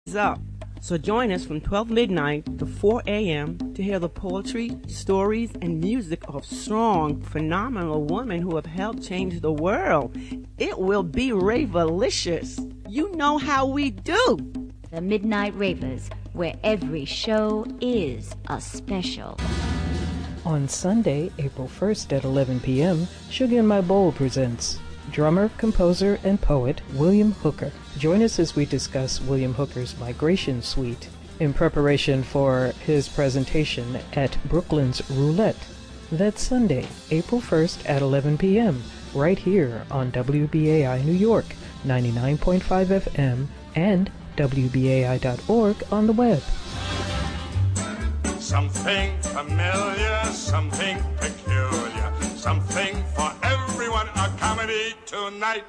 is up. So join us from 12 midnight to 4 a.m. to hear the poetry, stories, and music of strong, phenomenal women who have helped change the world. It will be ravelicious. You know how we do. The Midnight Ravers, where every show is a special. On Sunday, April 1st at 11 p.m., Sugar in My Bowl presents drummer, composer, and poet William Hooker. Join us as we discuss William Hooker's Migration Suite in preparation for his presentation at Brooklyn's Roulette. That's Sunday, April 1st at 11 p.m., right here on WBAI New York, 99.5 FM, and WBAI.org on the web. Something familiar, something peculiar, something for everyone, a comedy tonight.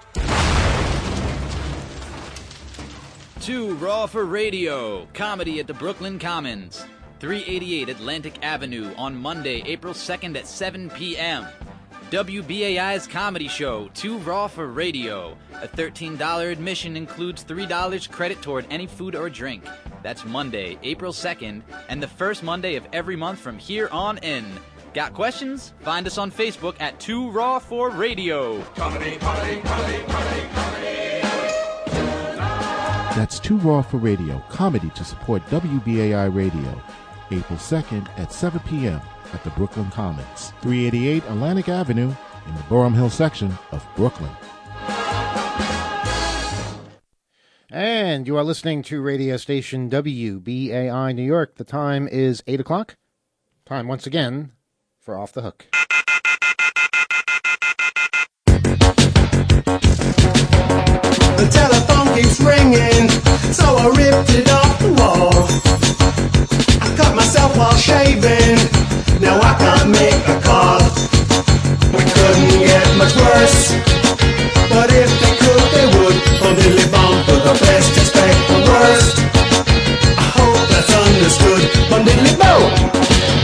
Too Raw for Radio, comedy at the Brooklyn Commons, 388 Atlantic Avenue on Monday, April 2nd at 7 p.m. WBAI's comedy show, Too Raw for Radio. A $13 admission includes $3 credit toward any food or drink. That's Monday, April 2nd, and the first Monday of every month from here on in. Got questions? Find us on Facebook at Too Raw for Radio. Comedy, comedy, comedy, comedy, comedy. That's Too Raw for Radio, comedy to support WBAI Radio. April 2nd at 7 p.m. at the Brooklyn Commons, 388 Atlantic Avenue in the Boerum Hill section of Brooklyn. And you are listening to radio station WBAI New York. The time is 8 o'clock. Time once again for Off the Hook. The telephone keeps ringing, so I ripped it off the wall. I cut myself while shaving, now I can't make a call. We couldn't get much worse, but if they could, they would. From Billy Bomb for the best, expect the worst. I hope that's understood. From Billy Bomb.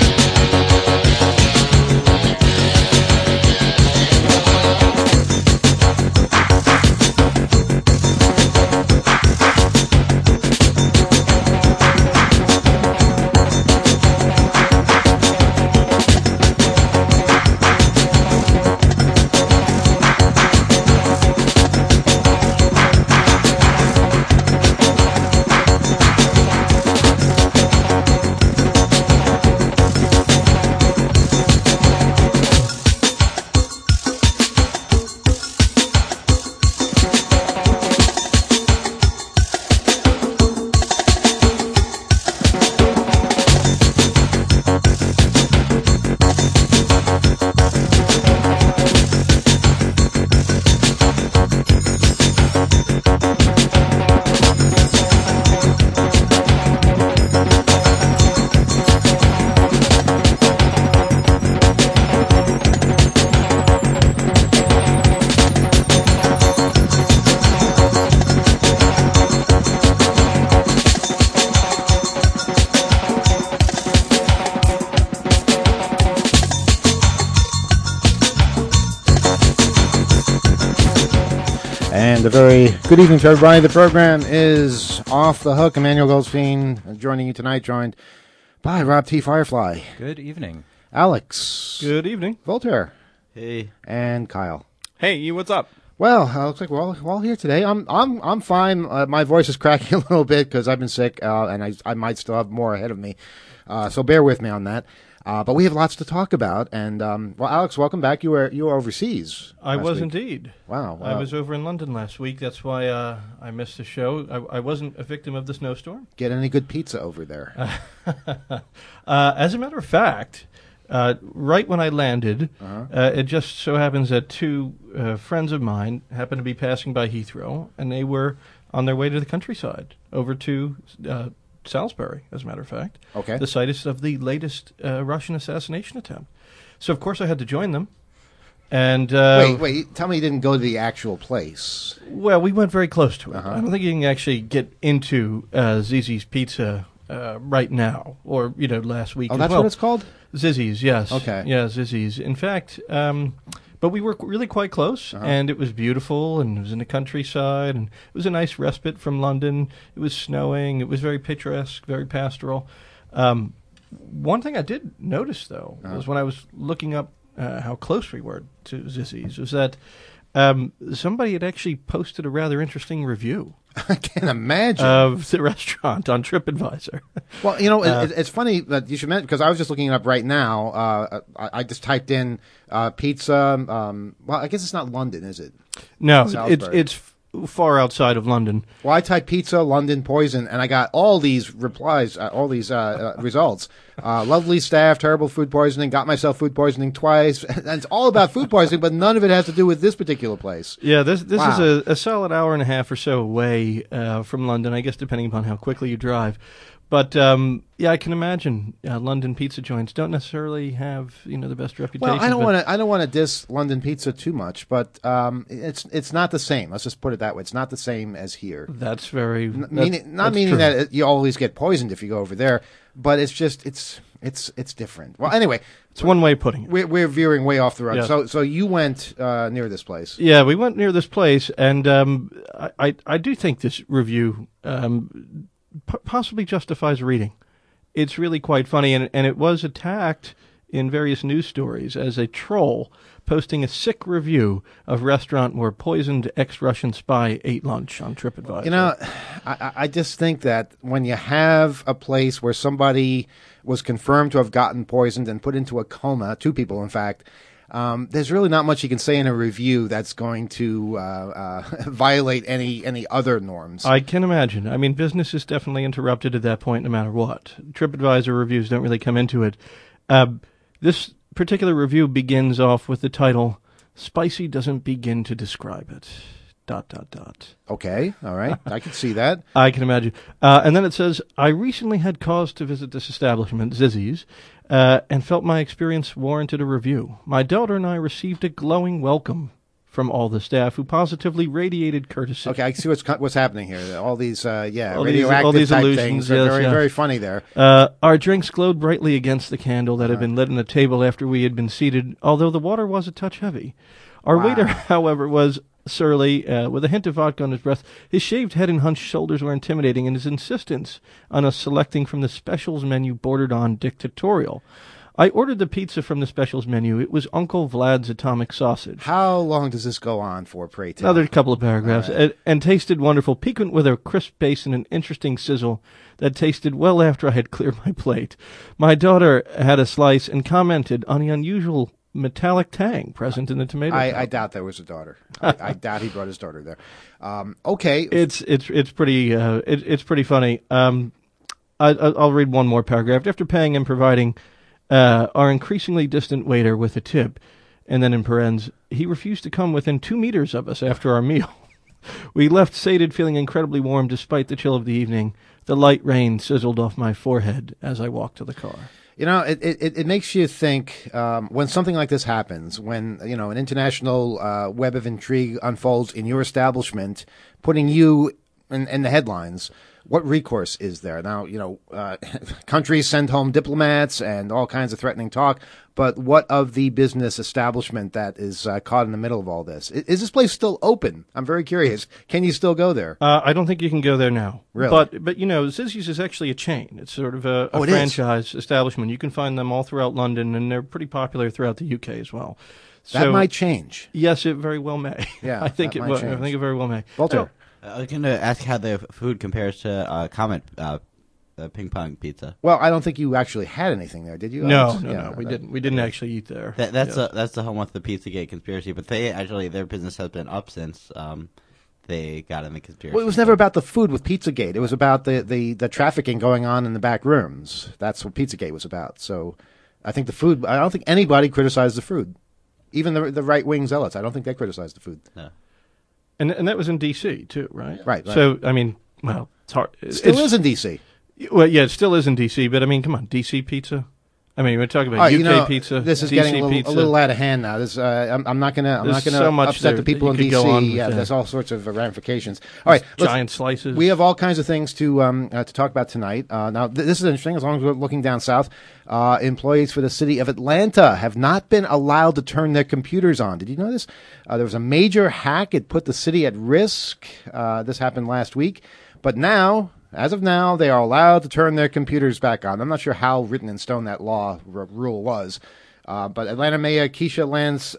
And a very good evening to everybody. The program is Off the Hook. Emmanuel Goldstein joining you tonight, joined by Rob T. Firefly. Good evening. Alex. Good evening. Voltaire. Hey. And Kyle. Hey, what's up? Well, looks like we're all here today. I'm fine. My voice is cracking a little bit because I've been sick, and I might still have more ahead of me. So bear with me on that. But we have lots to talk about. And well, Alex, welcome back. You were overseas. I was week. Indeed. Wow. I was over in London last week. That's why I missed the show. I wasn't a victim of the snowstorm. Get any good pizza over there? As a matter of fact, right when I landed, it just so happens that two friends of mine happened to be passing by Heathrow, and they were on their way to the countryside, over to Salisbury, as a matter of fact. Okay. The site of the latest Russian assassination attempt. So, of course, I had to join them. And wait! Tell me you didn't go to the actual place. Well, we went very close to it. I don't think you can actually get into Zizzi's Pizza right now, or last week. Oh, that's what it's called? Zizzi's, yes. Okay. Yeah, Zizzi's. In fact, But we were really quite close, and it was beautiful, and it was in the countryside, and it was a nice respite from London. It was snowing. It was very picturesque, very pastoral. One thing I did notice, though, was when I was looking up how close we were to Zizzi's, was that somebody had actually posted a rather interesting review. I can't imagine. Of the restaurant on TripAdvisor. Well, it's funny that you should mention, because I was just looking it up right now. I just typed in pizza. Well, I guess it's not London, is it? No, it's far outside of London. Well, I typed pizza, London, poison, and I got all these replies, all these results. Lovely staff, terrible food poisoning, got myself food poisoning twice. And it's all about food poisoning, but none of it has to do with this particular place. Yeah, this is a solid hour and a half or so away from London, I guess, depending upon how quickly you drive. But yeah, I can imagine London pizza joints don't necessarily have the best reputation. Well, I don't want to diss London pizza too much, but it's not the same. Let's just put it that way. It's not the same as here. That's very not that's meaning true. that you always get poisoned if you go over there, but it's just it's different. Well, anyway, it's one way of putting it. We're veering way off the road. Yes. So you went near this place. Yeah, we went near this place, and I do think this review possibly justifies reading. It's really quite funny, and it was attacked in various news stories as a troll posting a sick review of restaurant where poisoned ex-Russian spy ate lunch on TripAdvisor. I just think that when you have a place where somebody was confirmed to have gotten poisoned and put into a coma, 2 people in fact, there's really not much you can say in a review that's going to violate any other norms. I can imagine. I mean, business is definitely interrupted at that point no matter what. TripAdvisor reviews don't really come into it. This particular review begins off with the title, "Spicy doesn't begin to describe it." ... Okay, all right. I can see that. I can imagine. And then it says, "I recently had cause to visit this establishment, Zizzi's, and felt my experience warranted a review. My daughter and I received a glowing welcome from all the staff who positively radiated courtesy." Okay, I see what's happening here. All these, all radioactive these type illusions, things are yes, yeah. very funny there. Our drinks glowed brightly against the candle that had been lit on the table after we had been seated, although the water was a touch heavy. Our waiter, however, was surly, with a hint of vodka on his breath. His shaved head and hunched shoulders were intimidating, and his insistence on us selecting from the specials menu bordered on dictatorial. I ordered the pizza from the specials menu. It was Uncle Vlad's atomic sausage. How long does this go on for, pray tell? Another couple of paragraphs. Right. And tasted wonderful, piquant with a crisp base and an interesting sizzle that tasted well after I had cleared my plate. My daughter had a slice and commented on the unusual metallic tang present in the tomato. I doubt there was a daughter. I doubt he brought his daughter there. Okay, it's pretty funny. I'll read one more paragraph. After paying and providing our increasingly distant waiter with a tip, and then in parens, he refused to come within 2 meters of us after our meal. We left sated, feeling incredibly warm despite the chill of the evening. The light rain sizzled off my forehead as I walked to the car. It makes you think when something like this happens, when an international web of intrigue unfolds in your establishment, putting you in the headlines. What recourse is there? Now, countries send home diplomats and all kinds of threatening talk, but what of the business establishment that is caught in the middle of all this? Is this place still open? I'm very curious. Can you still go there? I don't think you can go there now. Really? But Zizzi's is actually a chain. It's sort of a franchise establishment. You can find them all throughout London, and they're pretty popular throughout the UK as well. That might change. Yes, it very well may. Yeah, I think it very well may. Walter. I was going to ask how the food compares to Comet ping pong pizza. Well, I don't think you actually had anything there, did you? No, we didn't. We didn't actually eat there. That's the home of the Pizzagate conspiracy. But their business has been up since they got in the conspiracy. Well, it was never about the food with Pizzagate. It was about the trafficking going on in the back rooms. That's what Pizzagate was about. So, I think the food. I don't think anybody criticized the food, even the right wing zealots. I don't think they criticized the food. No. And that was in D.C. too, right? Right. So, I mean, well, it's hard. It still is in D.C. Well, yeah, it still is in D.C., but I mean, come on, D.C. pizza? I mean, we're talking about UK pizza, this is DC getting a pizza. little out of hand now. This, I'm not gonna so much upset the people in that you could go on DC. with Yeah, that. there's all sorts of ramifications. All right, giant slices. We have all kinds of things to talk about tonight. Now, this is interesting. As long as we're looking down south, employees for the city of Atlanta have not been allowed to turn their computers on. Did you know this? There was a major hack. It put the city at risk. This happened last week, but now. As of now, they are allowed to turn their computers back on. I'm not sure how written in stone that rule was, but Atlanta Mayor Keisha Lance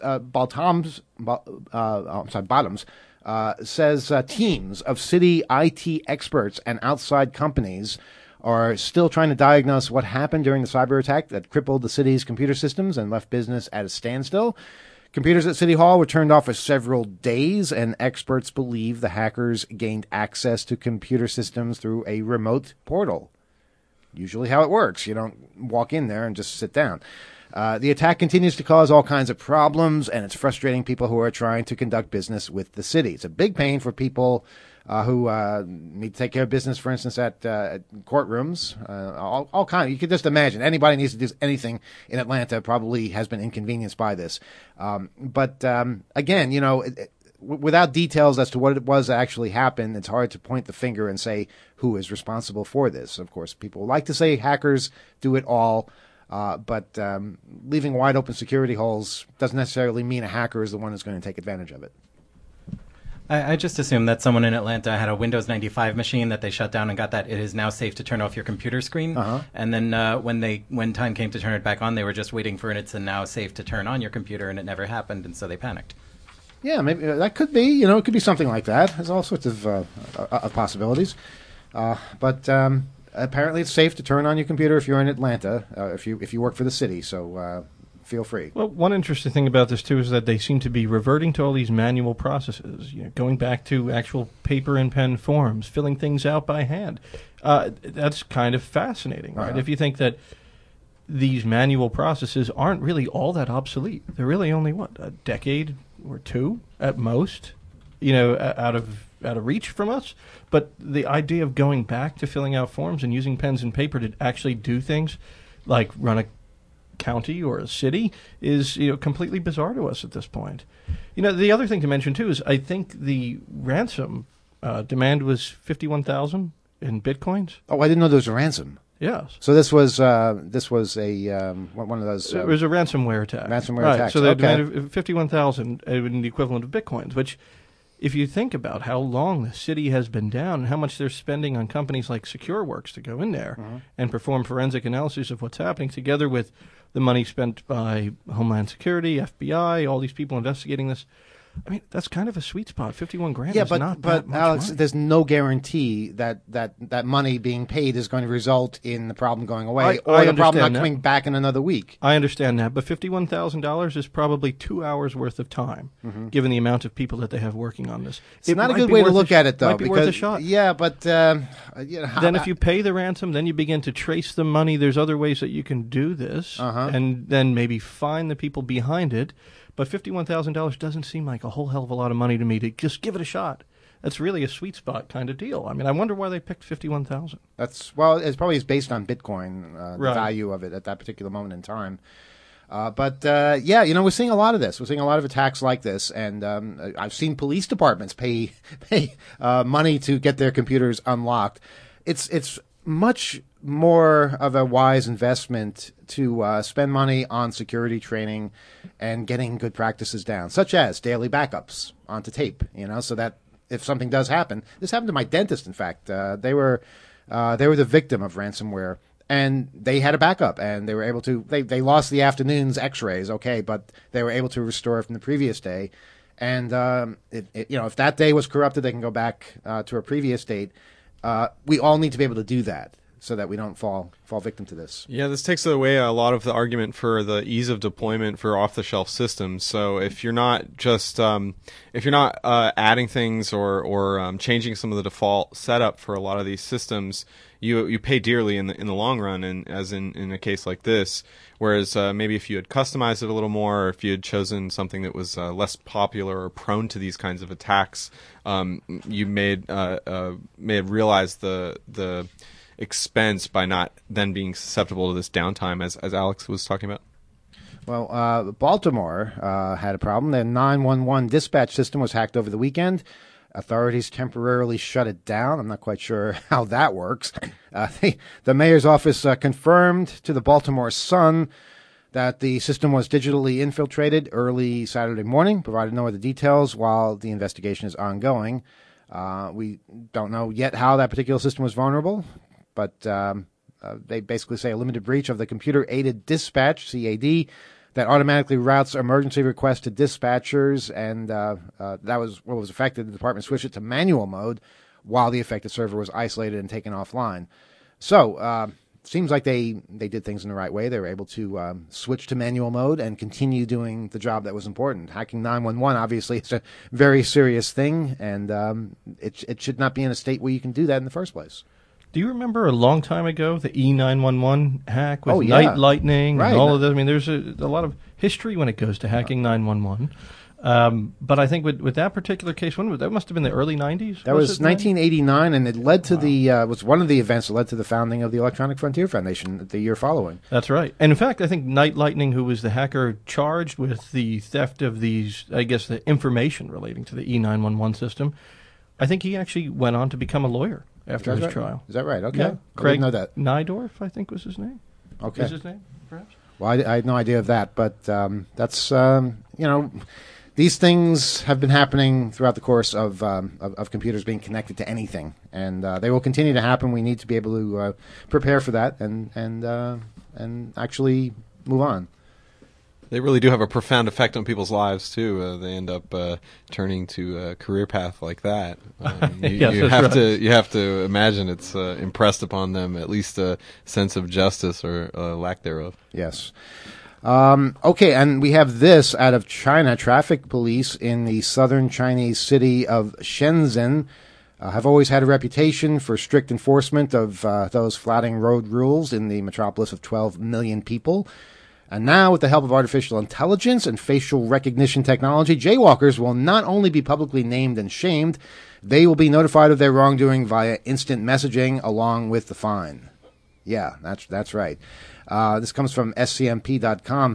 Bottoms says teams of city IT experts and outside companies are still trying to diagnose what happened during the cyber attack that crippled the city's computer systems and left business at a standstill. Computers at City Hall were turned off for several days, and experts believe the hackers gained access to computer systems through a remote portal. Usually how it works. You don't walk in there and just sit down. The attack continues to cause all kinds of problems, and it's frustrating people who are trying to conduct business with the city. It's a big pain for people who need to take care of business, for instance, at courtrooms. All kinds. You could just imagine anybody needs to do anything in Atlanta probably has been inconvenienced by this. But again, without details as to what it was that actually happened, it's hard to point the finger and say who is responsible for this. Of course, people like to say hackers do it all. But leaving wide open security holes doesn't necessarily mean a hacker is the one who's going to take advantage of it. I just assumed that someone in Atlanta had a Windows 95 machine that they shut down and got that it is now safe to turn off your computer screen. And then when time came to turn it back on, they were just waiting for it's now safe to turn on your computer, and it never happened, and so they panicked. Yeah, maybe that could be. It could be something like that. There's all sorts of possibilities. But apparently, it's safe to turn on your computer if you're in Atlanta, if you work for the city. So feel free. Well, one interesting thing about this, too, is that they seem to be reverting to all these manual processes, going back to actual paper and pen forms, filling things out by hand. That's kind of fascinating, right? If you think that these manual processes aren't really all that obsolete. They're really only, a decade or two at most, out of reach from us. But the idea of going back to filling out forms and using pens and paper to actually do things like run a county or a city is completely bizarre to us at this point. The other thing to mention too is I think the ransom demand was 51,000 in bitcoins. Oh, I didn't know there was a ransom. Yes. So this was a one of those. It was a ransomware attack. Ransomware attack. So they demanded 51,000 in the equivalent of bitcoins, which, if you think about how long the city has been down and how much they're spending on companies like SecureWorks to go in there and perform forensic analysis of what's happening, together with the money spent by Homeland Security, FBI, all these people investigating this, I mean, that's kind of a sweet spot. 51 grand is not that much Alex, money. there's no guarantee that money being paid is going to result in the problem going away or the problem not coming back in another week. I understand that, but $51,000 is probably 2 hours worth of time, given the amount of people that they have working on this. It's not a good way to look at it, though. Might be worth a shot. Yeah, but then if you pay the ransom, then you begin to trace the money. There's other ways that you can do this, and then maybe find the people behind it. But $51,000 doesn't seem like a whole hell of a lot of money to me to just give it a shot. That's really a sweet spot kind of deal. I mean, I wonder why they picked $51,000. It's probably based on Bitcoin, the value of it at that particular moment in time. But we're seeing a lot of this. We're seeing a lot of attacks like this, and I've seen police departments pay money to get their computers unlocked. It's much more of a wise investment to spend money on security training and getting good practices down, such as daily backups onto tape, so that if something does happen. This happened to my dentist, in fact. They were the victim of ransomware, and they had a backup, and they were able to, they lost the afternoon's x-rays, but they were able to restore it from the previous day. And, if that day was corrupted, they can go back to a previous date. We all need to be able to do that, so that we don't fall victim to this. Yeah, this takes away a lot of the argument for the ease of deployment for off-the-shelf systems. So if you're not just adding things or changing some of the default setup for a lot of these systems, you pay dearly in the long run. And as in a case like this, whereas maybe if you had customized it a little more, or if you had chosen something that was less popular or prone to these kinds of attacks, you may have realized the expense by not then being susceptible to this downtime, as Alex was talking about? Well, Baltimore had a problem. Their 911 dispatch system was hacked over the weekend. Authorities temporarily shut it down. I'm not quite sure how that works. The mayor's office confirmed to the Baltimore Sun that the system was digitally infiltrated early Saturday morning, provided no other details while the investigation is ongoing. We don't know yet how that particular system was vulnerable, but they basically say a limited breach of the computer-aided dispatch, CAD, that automatically routes emergency requests to dispatchers, and that was what was affected. The department switched it to manual mode while the affected server was isolated and taken offline. So seems like they did things in the right way. They were able to switch to manual mode and continue doing the job that was important. Hacking 911, obviously, is a very serious thing, and it should not be in a state where you can do that in the first place. Do you remember a long time ago the E911 hack with Night Lightning and all of that? I mean, there's a lot of history when it goes to hacking 911. But I think with that particular case, that must have been the early 90s? That was 1989, and it led to was one of the events that led to the founding of the Electronic Frontier Foundation the year following. That's right. And in fact, I think Night Lightning, who was the hacker charged with the theft of these, I guess, the information relating to the E911 system, I think he actually went on to become a lawyer after his trial. Is that right? Okay. Yeah. Craig, know that. Nydorf, I think was his name. Okay. Is his name, perhaps? Well, I had no idea of that, but that's, these things have been happening throughout the course of computers being connected to anything, and they will continue to happen. We need to be able to prepare for that and actually move on. They really do have a profound effect on people's lives too. They end up turning to a career path like that. You have to imagine it's impressed upon them at least a sense of justice or lack thereof. Yes. Okay, and we have this out of China. Traffic police in the southern Chinese city of Shenzhen have always had a reputation for strict enforcement of those flouting road rules in the metropolis of 12 million people. And now, with the help of artificial intelligence and facial recognition technology, jaywalkers will not only be publicly named and shamed, they will be notified of their wrongdoing via instant messaging along with the fine. Yeah, that's right. This comes from scmp.com.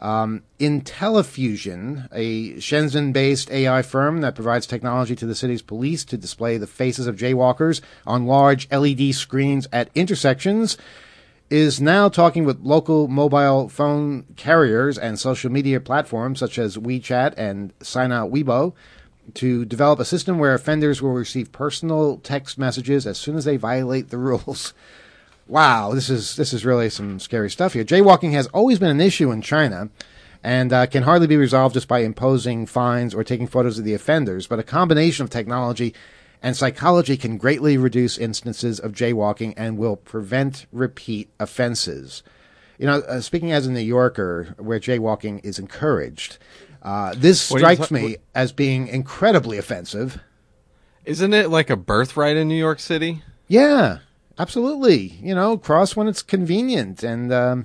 Intellifusion, a Shenzhen-based AI firm that provides technology to the city's police to display the faces of jaywalkers on large LED screens at intersections, is now talking with local mobile phone carriers and social media platforms such as WeChat and Sina Weibo to develop a system where offenders will receive personal text messages as soon as they violate the rules. Wow, this is really some scary stuff here. Jaywalking has always been an issue in China and can hardly be resolved just by imposing fines or taking photos of the offenders, but a combination of technology and psychology can greatly reduce instances of jaywalking and will prevent repeat offenses. Speaking as a New Yorker, where jaywalking is encouraged, this strikes me as being incredibly offensive. Isn't it like a birthright in New York City? Yeah, absolutely. Cross when it's convenient, and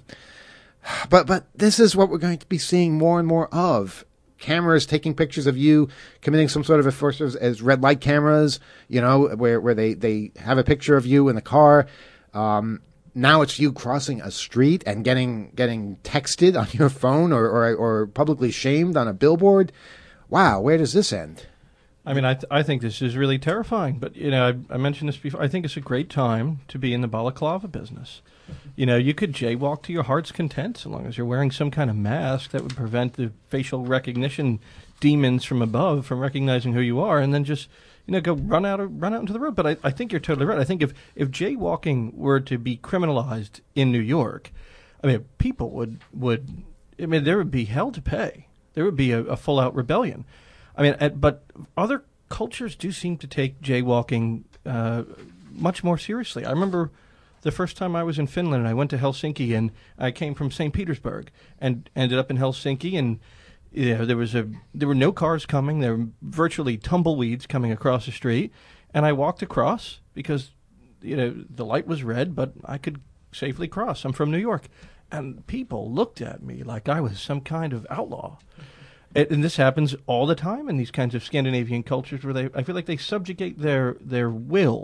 but this is what we're going to be seeing more and more of. Cameras taking pictures of you committing some sort of offense as red light cameras, where they have a picture of you in the car. Now it's you crossing a street and getting texted on your phone or publicly shamed on a billboard. Wow, where does this end? I mean, I think this is really terrifying. But, I mentioned this before. I think it's a great time to be in the balaclava business. You could jaywalk to your heart's content so long as you're wearing some kind of mask that would prevent the facial recognition demons from above from recognizing who you are, and then just go run out into the road. But I think you're totally right. I think if jaywalking were to be criminalized in New York, I mean, people would there would be hell to pay. There would be a full out rebellion. I mean, but other cultures do seem to take jaywalking much more seriously. I remember the first time I was in Finland, and I went to Helsinki, and I came from St. Petersburg and ended up in Helsinki, and there were no cars coming. There were virtually tumbleweeds coming across the street, and I walked across because the light was red, but I could safely cross. I'm from New York, and people looked at me like I was some kind of outlaw. And this happens all the time in these kinds of Scandinavian cultures where I feel like they subjugate their will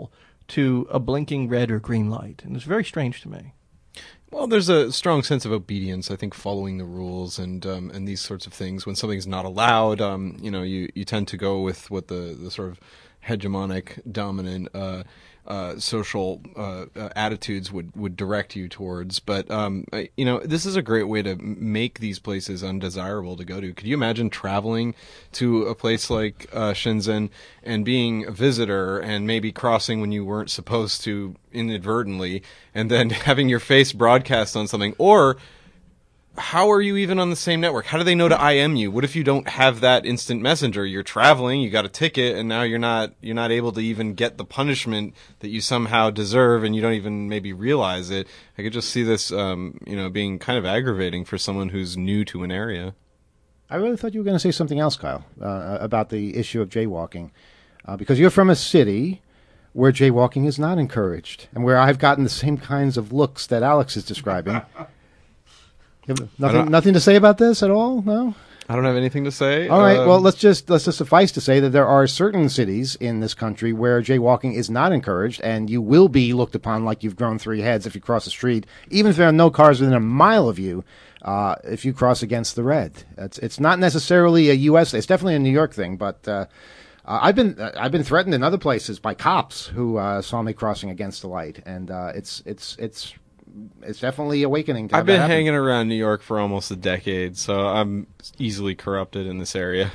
to a blinking red or green light. And it's very strange to me. Well, there's a strong sense of obedience, I think, following the rules and these sorts of things. When something's not allowed, you tend to go with what the sort of hegemonic, dominant social attitudes would direct you towards. But this is a great way to make these places undesirable to go to. Could you imagine traveling to a place like Shenzhen and being a visitor and maybe crossing when you weren't supposed to inadvertently, and then having your face broadcast on something? Or how are you even on the same network? How do they know to IM you? What if you don't have that instant messenger? You're traveling, you got a ticket, and now you're not able to even get the punishment that you somehow deserve, and you don't even maybe realize it. I could just see this, being kind of aggravating for someone who's new to an area. I really thought you were going to say something else, Kyle, about the issue of jaywalking, because you're from a city where jaywalking is not encouraged, and where I've gotten the same kinds of looks that Alex is describing. Nothing to say about this at all? No? I don't have anything to say. All right. Well, let's just suffice to say that there are certain cities in this country where jaywalking is not encouraged, and you will be looked upon like you've grown 3 heads if you cross the street, even if there are no cars within a mile of you, if you cross against the red. It's not necessarily a U.S. It's definitely a New York thing, but I've been threatened in other places by cops who saw me crossing against the light, and it's definitely awakening. I've been hanging around New York for almost a decade, so I'm easily corrupted in this area.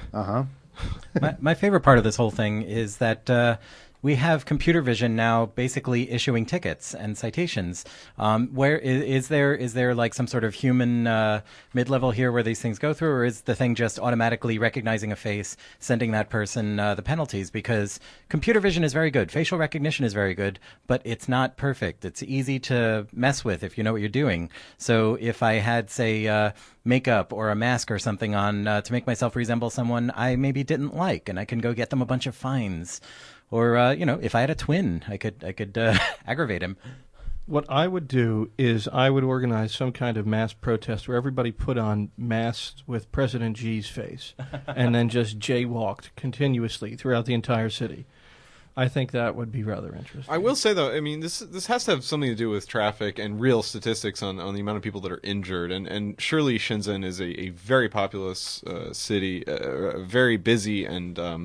My favorite part of this whole thing is that we have computer vision now basically issuing tickets and citations. Where is there like some sort of human mid-level here where these things go through, or is the thing just automatically recognizing a face, sending that person the penalties? Because computer vision is very good, facial recognition is very good, but it's not perfect. It's easy to mess with if you know what you're doing. So if I had, say, makeup or a mask or something on to make myself resemble someone I maybe didn't like, and I can go get them a bunch of fines. Or, if I had a twin, I could aggravate him. What I would do is I would organize some kind of mass protest where everybody put on masks with President Xi's face and then just jaywalked continuously throughout the entire city. I think that would be rather interesting. I will say, though, I mean, this has to have something to do with traffic and real statistics on the amount of people that are injured. And surely Shenzhen is a very populous city, very busy and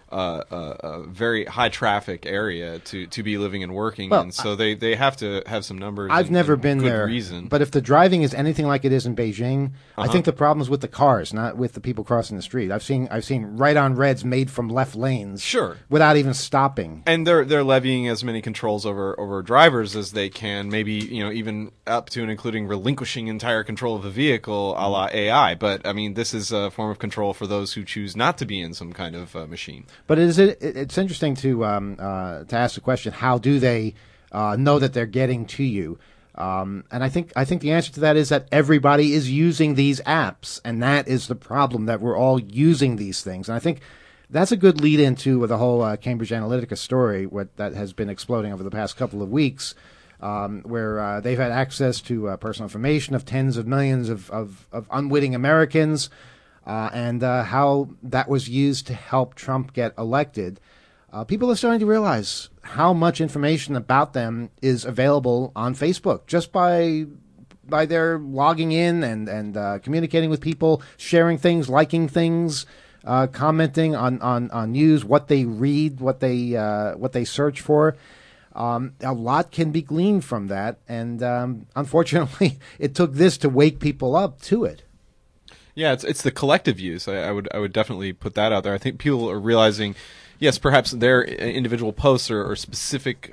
a very high traffic area to be living and working in. So they have to have some numbers. I've never been there, reason. But if the driving is anything like it is in Beijing, I think the problem is with the cars, not with the people crossing the street. I've seen right on reds made from left lanes, sure, without even stopping. And they're levying as many controls over drivers as they can, maybe even up to and including relinquishing entire control of the vehicle, a la AI. But I mean, this is a form of control for those who choose not to be in some kind of machine. But it's interesting to ask the question: how do they know that they're getting to you? And I think the answer to that is that everybody is using these apps, and that is the problem, that we're all using these things. And I think that's a good lead into the whole Cambridge Analytica story, that has been exploding over the past couple of weeks, where they've had access to personal information of tens of millions of unwitting Americans. And how that was used to help Trump get elected. People are starting to realize how much information about them is available on Facebook just by their logging in and communicating with people, sharing things, liking things, commenting on news, what they read, what they search for. A lot can be gleaned from that, and unfortunately, it took this to wake people up to it. Yeah, it's the collective use. I would definitely put that out there. I think people are realizing, yes, perhaps their individual posts or specific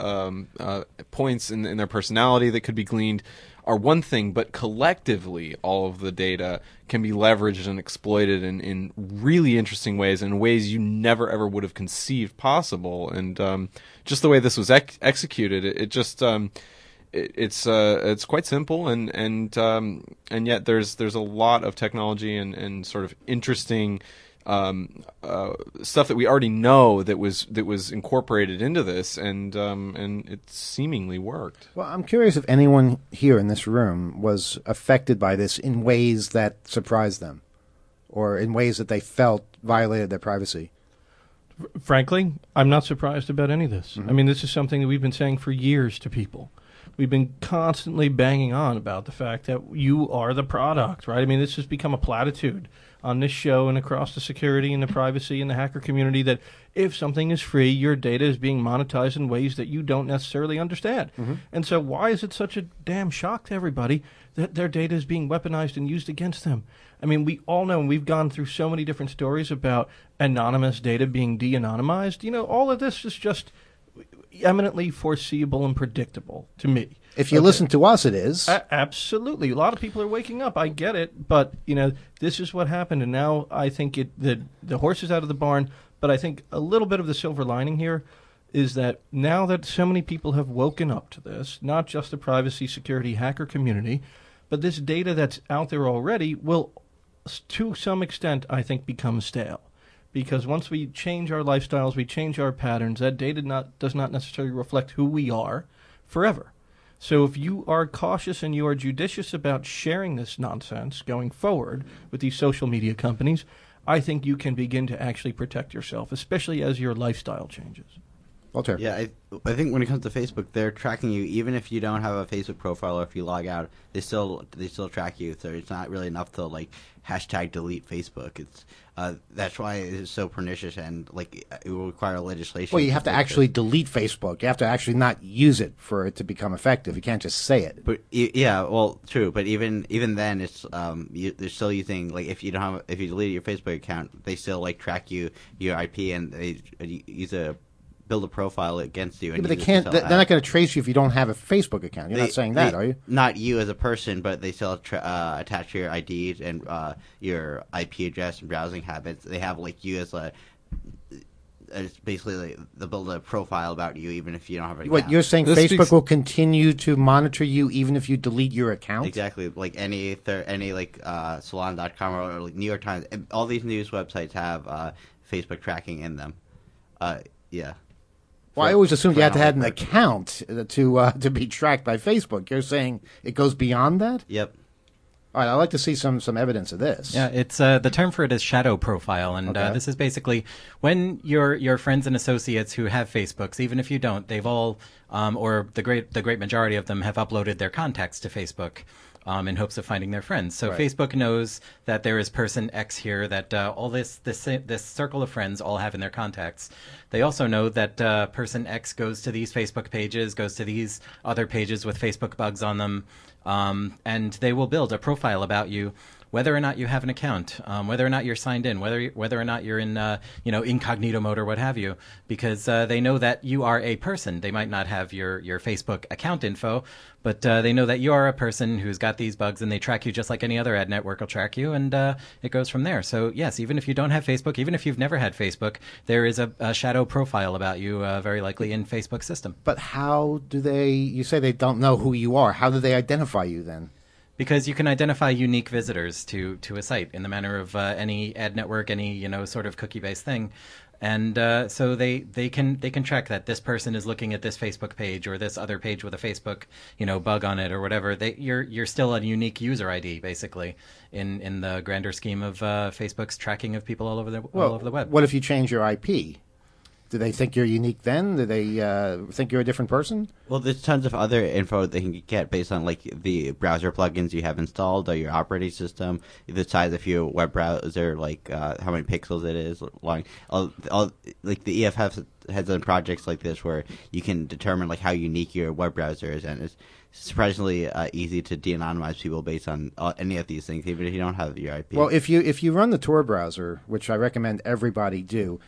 points in their personality that could be gleaned are one thing, but collectively, all of the data can be leveraged and exploited in really interesting ways, in ways you never ever would have conceived possible. And just the way this was executed, it just it's quite simple, and yet there's a lot of technology and sort of interesting stuff that we already know that was incorporated into this, and it seemingly worked. Well, I'm curious if anyone here in this room was affected by this in ways that surprised them, or in ways that they felt violated their privacy. Frankly, I'm not surprised about any of this. I mean, this is something that we've been saying for years to people. We've been constantly banging on about the fact that you are the product, right? I mean, this has become a platitude on this show and across the security and the privacy and the hacker community that if something is free, your data is being monetized in ways that you don't necessarily understand. And so why is it such a damn shock to everybody that their data is being weaponized and used against them? I mean, we all know, and we've gone through so many different stories about anonymous data being de-anonymized. You know, all of this is just eminently foreseeable and predictable to me. If you listen to us, it is. Absolutely. A lot of people are waking up. I get it. But, you know, this is what happened. And now I think the horse is out of the barn. But I think a little bit of the silver lining here is that now that so many people have woken up to this, not just the privacy, security, hacker community, but this data that's out there already will, to some extent, I think, become stale. Because once we change our lifestyles, we change our patterns, that data does not necessarily reflect who we are forever. So if you are cautious and you are judicious about sharing this nonsense going forward with these social media companies, I think you can begin to actually protect yourself, especially as your lifestyle changes. Walter. Yeah, I think when it comes to Facebook, they're tracking you even if you don't have a Facebook profile or if you log out. They still track you. So it's not really enough to like hashtag delete Facebook. It's that's why it is so pernicious and like it will require legislation. Well, you have to actually delete Facebook. You have to actually not use it for it to become effective. You can't just say it. But yeah, well, true. But even then, it's they're still using like if you delete your Facebook account, they still like track you your IP and they build a profile against you. Yeah, but they can't. They're not going to trace you if you don't have a Facebook account. You're not saying that, are you? Not you as a person, but they still attach your IDs and your IP address and browsing habits. They have like you as it's basically like they build a profile about you even if you don't have an account. What you're saying? Facebook will continue to monitor you even if you delete your account. Exactly, like any like Salon.com or like New York Times. All these news websites have Facebook tracking in them. Yeah. Well, I always assumed you had to have an account to be tracked by Facebook. You're saying it goes beyond that? Yep. All right, I'd like to see some evidence of this. Yeah, it's the term for it is shadow profile, and this is basically when your friends and associates who have Facebooks, even if you don't, they've all or the great majority of them have uploaded their contacts to Facebook. In hopes of finding their friends. So right. Facebook knows that there is person X here, that all this circle of friends all have in their contacts. They also know that person X goes to these Facebook pages, goes to these other pages with Facebook bugs on them, and they will build a profile about you, whether or not you have an account, whether or not you're signed in, whether or not you're in incognito mode or what have you, because they know that you are a person. They might not have your Facebook account info, but they know that you are a person who's got these bugs, and they track you just like any other ad network will track you, and it goes from there. So yes, even if you don't have Facebook, even if you've never had Facebook, there is a shadow profile about you, very likely in Facebook's system. But how do they? You say they don't know who you are. How do they identify you then? Because you can identify unique visitors to a site in the manner of any ad network, any sort of cookie-based thing, and so they can track that this person is looking at this Facebook page or this other page with a Facebook bug on it or whatever. You're still a unique user ID basically in the grander scheme of Facebook's tracking of people all over the web. What if you change your IP? Do they think you're unique then? Do they think you're a different person? Well, there's tons of other info they can get based on like the browser plugins you have installed or your operating system, the size of your web browser, like how many pixels it is long. Like the EFF has done projects like this where you can determine like how unique your web browser is, and it's surprisingly easy to de-anonymize people based on any of these things, even if you don't have your IP. Well, if you run the Tor browser, which I recommend everybody do.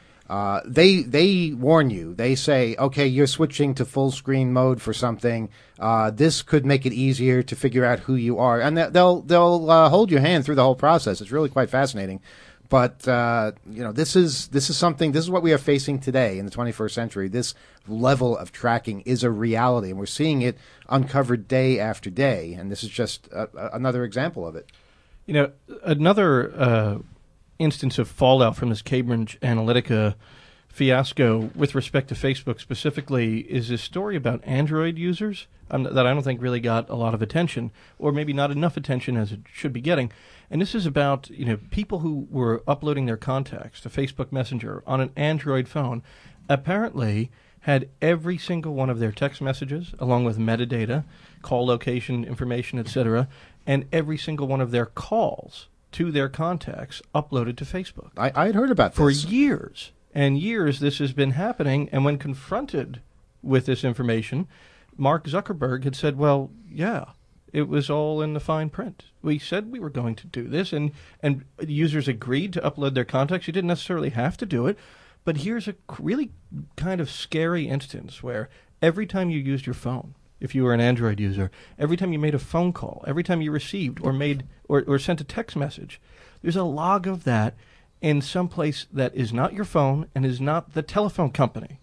They warn you. They say, okay, you're switching to full screen mode for something. This could make it easier to figure out who you are, and they'll hold your hand through the whole process. It's really quite fascinating. But this is something. This is what we are facing today in the 21st century. This level of tracking is a reality, and we're seeing it uncovered day after day. And this is just another example of it. Another instance of fallout from this Cambridge Analytica fiasco with respect to Facebook specifically is this story about Android users that I don't think really got a lot of attention, or maybe not enough attention as it should be getting. And this is about people who were uploading their contacts to Facebook Messenger on an Android phone, apparently had every single one of their text messages, along with metadata, call location information, etc., and every single one of their calls to their contacts uploaded to Facebook. I had heard about this. For years and years this has been happening, and when confronted with this information, Mark Zuckerberg had said, well, yeah, it was all in the fine print. We said we were going to do this, and users agreed to upload their contacts. You didn't necessarily have to do it, but here's a really kind of scary instance where every time you used your phone, if you were an Android user, every time you made a phone call, every time you received or made or sent a text message, there's a log of that in some place that is not your phone and is not the telephone company.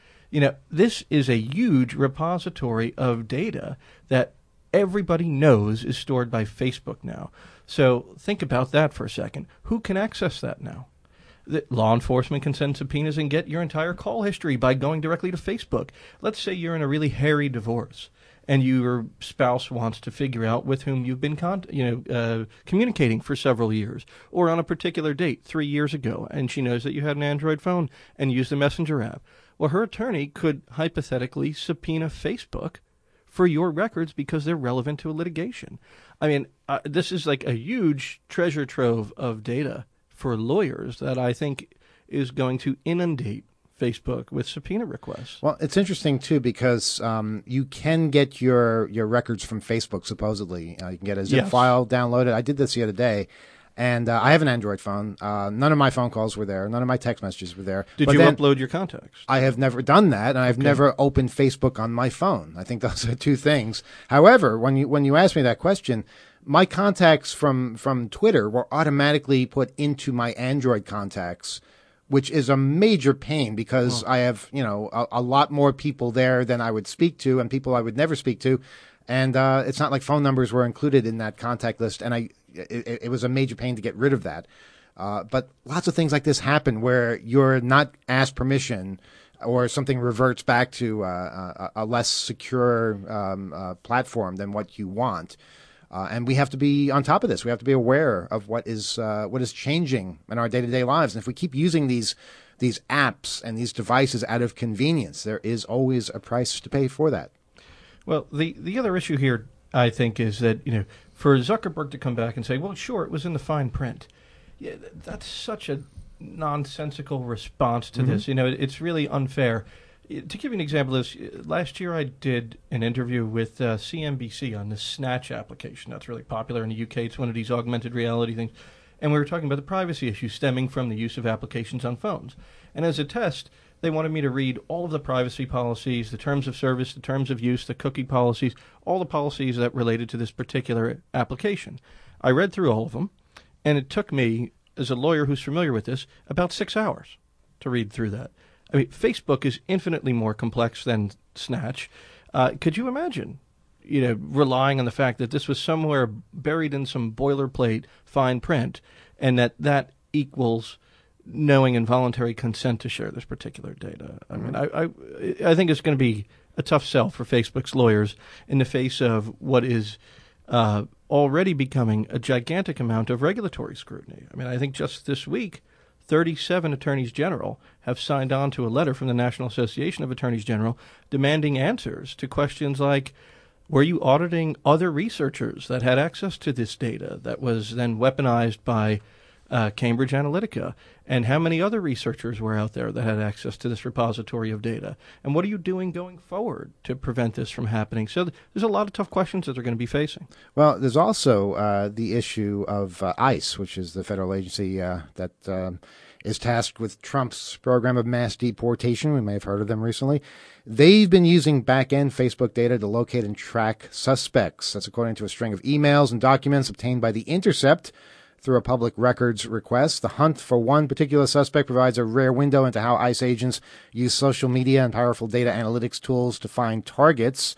This is a huge repository of data that everybody knows is stored by Facebook now. So think about that for a second. Who can access that now? Law enforcement can send subpoenas and get your entire call history by going directly to Facebook. Let's say you're in a really hairy divorce and your spouse wants to figure out with whom you've been communicating for several years, or on a particular date 3 years ago, and she knows that you had an Android phone and used the Messenger app. Well, her attorney could hypothetically subpoena Facebook for your records because they're relevant to a litigation. I mean, this is like a huge treasure trove of data for lawyers that I think is going to inundate Facebook with subpoena requests. Well, it's interesting, too, because you can get your records from Facebook, supposedly. You can get a zip file downloaded. I did this the other day, and I have an Android phone. None of my phone calls were there. None of my text messages were there. Did you upload your contacts? I have never done that, and I've never opened Facebook on my phone. I think those are two things. However, when you asked me that question, my contacts from Twitter were automatically put into my Android contacts, which is a major pain because I have, a lot more people there than I would speak to and people I would never speak to. And it's not like phone numbers were included in that contact list. And it was a major pain to get rid of that. But lots of things like this happen where you're not asked permission or something reverts back to a less secure platform than what you want. And we have to be on top of this. We have to be aware of what is changing in our day-to-day lives. And if we keep using these apps and these devices out of convenience, there is always a price to pay for that. Well, the other issue here, I think, is that for Zuckerberg to come back and say, well, sure, it was in the fine print. Yeah, that's such a nonsensical response to this. It's really unfair. To give you an example of this, last year I did an interview with CNBC on the Snatch application. That's really popular in the UK. It's one of these augmented reality things. And we were talking about the privacy issues stemming from the use of applications on phones. And as a test, they wanted me to read all of the privacy policies, the terms of service, the terms of use, the cookie policies, all the policies that related to this particular application. I read through all of them, and it took me, as a lawyer who's familiar with this, about 6 hours to read through that. I mean, Facebook is infinitely more complex than Snatch. Could you imagine, relying on the fact that this was somewhere buried in some boilerplate fine print, and that equals knowing and voluntary consent to share this particular data? I mean, I think it's going to be a tough sell for Facebook's lawyers in the face of what is already becoming a gigantic amount of regulatory scrutiny. I mean, I think just this week, 37 attorneys general have signed on to a letter from the National Association of Attorneys General demanding answers to questions like, were you auditing other researchers that had access to this data that was then weaponized by Cambridge Analytica? And how many other researchers were out there that had access to this repository of data? And what are you doing going forward to prevent this from happening? So there's a lot of tough questions that they're going to be facing. Well, there's also the issue of ICE, which is the federal agency that is tasked with Trump's program of mass deportation. We may have heard of them recently. They've been using back-end Facebook data to locate and track suspects. That's according to a string of emails and documents obtained by The Intercept through a public records request. The hunt for one particular suspect provides a rare window into how ICE agents use social media and powerful data analytics tools to find targets.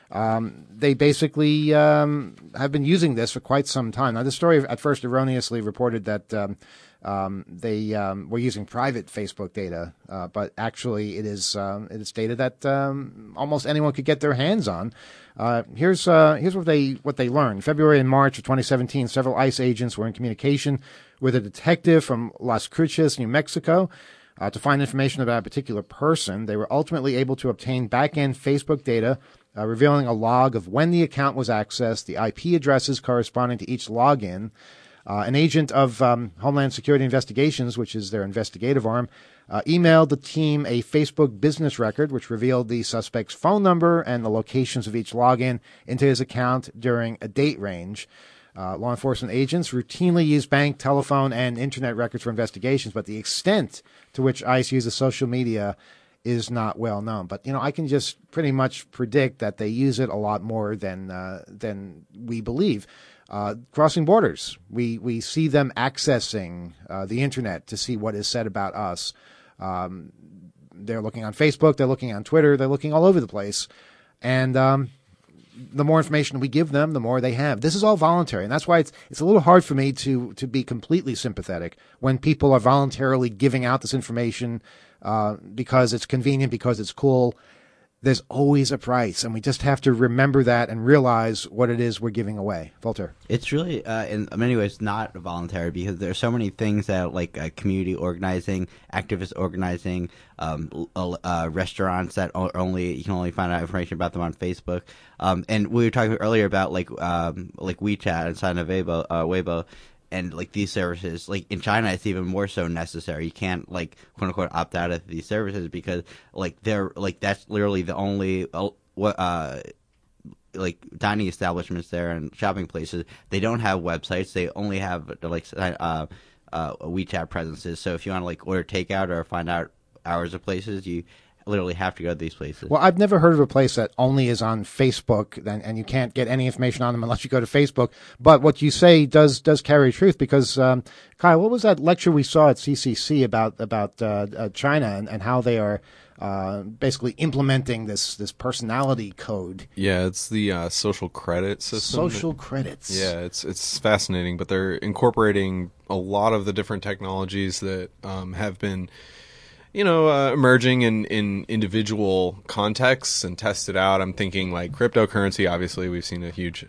They basically have been using this for quite some time. Now, this story at first erroneously reported that They were using private Facebook data, but actually it is data that almost anyone could get their hands on. Here's what they learned. February and March of 2017, several ICE agents were in communication with a detective from Las Cruces, New Mexico, to find information about a particular person. They were ultimately able to obtain back-end Facebook data revealing a log of when the account was accessed, the IP addresses corresponding to each login. An agent of Homeland Security Investigations, which is their investigative arm, emailed the team a Facebook business record, which revealed the suspect's phone number and the locations of each login into his account during a date range. Law enforcement agents routinely use bank, telephone, and internet records for investigations, but the extent to which ICE uses social media is not well known. But, I can just pretty much predict that they use it a lot more than we believe. Crossing borders, we see them accessing the internet to see what is said about us. They're looking on Facebook, they're looking on Twitter, they're looking all over the place. And the more information we give them, the more they have. This is all voluntary, and that's why it's a little hard for me to be completely sympathetic when people are voluntarily giving out this information because it's convenient, because it's cool. There's always a price, and we just have to remember that and realize what it is we're giving away. Voltaire. It's really, in many ways, not voluntary because there are so many things that, like community organizing, activist organizing, restaurants that you can only find out information about them on Facebook. And we were talking earlier about like WeChat and Sina Weibo. And like these services, like in China, it's even more so necessary. You can't like quote unquote opt out of these services because like they're like that's literally the only like dining establishments there and shopping places. They don't have websites. They only have WeChat presences. So if you want to like order takeout or find out hours of places, you literally have to go to these places. Well, I've never heard of a place that only is on Facebook, and you can't get any information on them unless you go to Facebook. But what you say does carry truth because, Kyle, what was that lecture we saw at CCC about China and how they are basically implementing this personality code? Yeah, it's the social credit system. Social credits. Yeah, it's fascinating, but they're incorporating a lot of the different technologies that have been emerging in individual contexts and tested out. I'm thinking like cryptocurrency. Obviously, we've seen a huge,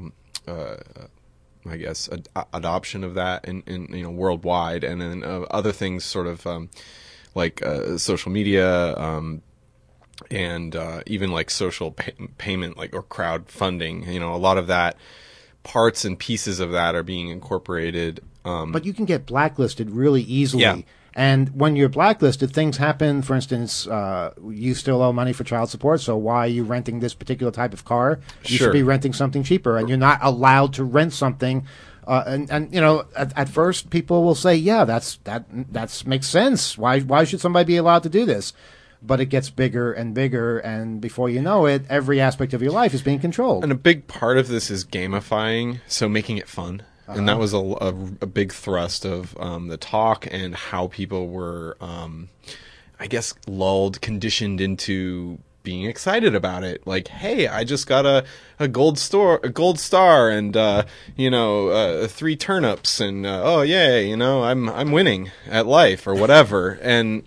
adoption of that in worldwide, and then other things sort of like social media and even like social payment, like or crowdfunding. A lot of that parts and pieces of that are being incorporated. But you can get blacklisted really easily. Yeah. And when you're blacklisted, things happen. For instance, you still owe money for child support, so why are you renting this particular type of car? You should be renting something cheaper, and you're not allowed to rent something. At first, people will say, "Yeah, that makes sense. Why should somebody be allowed to do this?" But it gets bigger and bigger, and before you know it, every aspect of your life is being controlled. And a big part of this is gamifying, so making it fun. And that was a big thrust of the talk and how people were, conditioned into being excited about it. Like, hey, I just got a gold star, and 3 turnips, and oh yay, I'm winning at life or whatever. And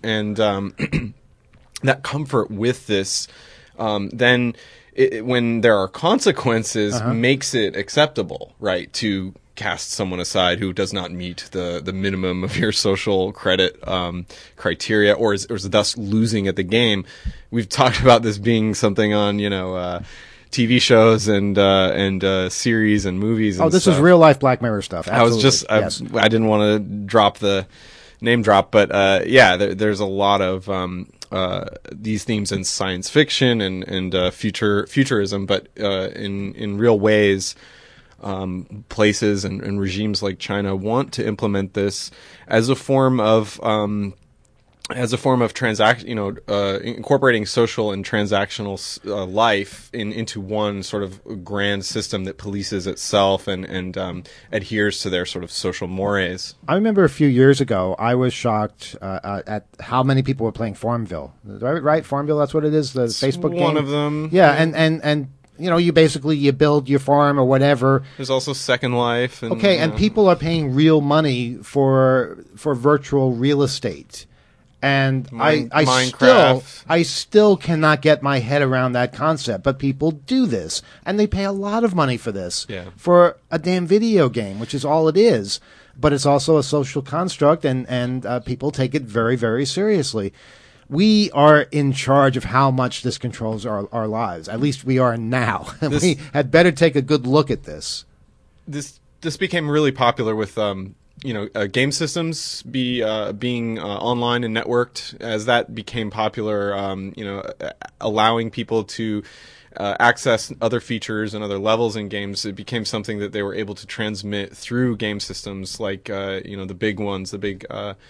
that comfort with this, then when there are consequences, makes it acceptable, right? To cast someone aside who does not meet the minimum of your social credit criteria, or is thus losing at the game. We've talked about this being something on TV shows and series and movies. And this is real life Black Mirror stuff. Absolutely. I didn't want to drop the name drop, but there's a lot of these themes in science fiction and futurism, but in real ways. Places and regimes like China want to implement this as a form of incorporating social and transactional life into one sort of grand system that polices itself and adheres to their sort of social mores. I remember a few years ago, I was shocked at how many people were playing Farmville. Right? Farmville, that's what it is. The Facebook game. One of them. Yeah, and you basically you build your farm or whatever. There's also Second Life. And, okay, and people are paying real money for virtual real estate. And I still cannot get my head around that concept, but people do this, and they pay a lot of money for this, for a damn video game, which is all it is. But it's also a social construct, and people take it very, very seriously. We are in charge of how much this controls our lives. At least we are now. We had better take a good look at this. This became really popular with game systems being online and networked. As that became popular, allowing people to access other features and other levels in games, it became something that they were able to transmit through game systems like the big ones, the big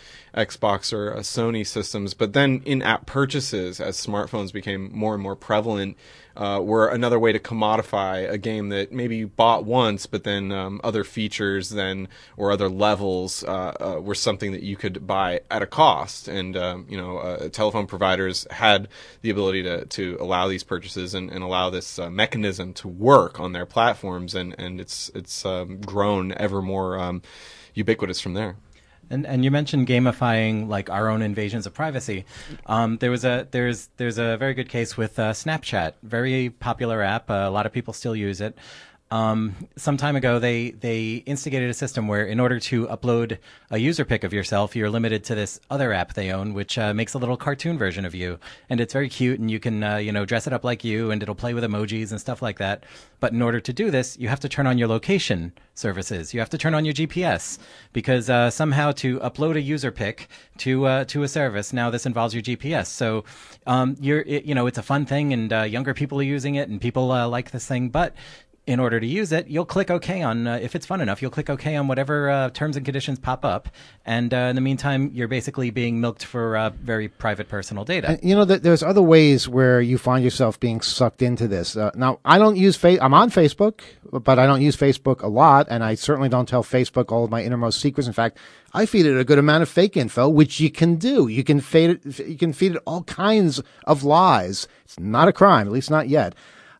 Xbox or Sony systems. But then in-app purchases, as smartphones became more and more prevalent, were another way to commodify a game that maybe you bought once, but then other features or other levels were something that you could buy at a cost. And telephone providers had the ability to allow these purchases and allow this mechanism to work on their platforms, and it's grown ever more ubiquitous from there. And you mentioned gamifying like our own invasions of privacy. There's a very good case with Snapchat, very popular app. A lot of people still use it. Some time ago, they instigated a system where in order to upload a user pic of yourself, you're limited to this other app they own, which makes a little cartoon version of you. And it's very cute, and you can dress it up like you, and it'll play with emojis and stuff like that. But in order to do this, you have to turn on your location services. You have to turn on your GPS, because somehow to upload a user pic to a service, now this involves your GPS. So it's a fun thing, and younger people are using it, and people like this thing, but in order to use it, you'll click OK on, if it's fun enough, you'll click OK on whatever terms and conditions pop up. And in the meantime, you're basically being milked for very private personal data. And, there's other ways where you find yourself being sucked into this. Now, I don't use I'm on Facebook, but I don't use Facebook a lot, and I certainly don't tell Facebook all of my innermost secrets. In fact, I feed it a good amount of fake info, which you can do. You can feed it all kinds of lies. It's not a crime, at least not yet.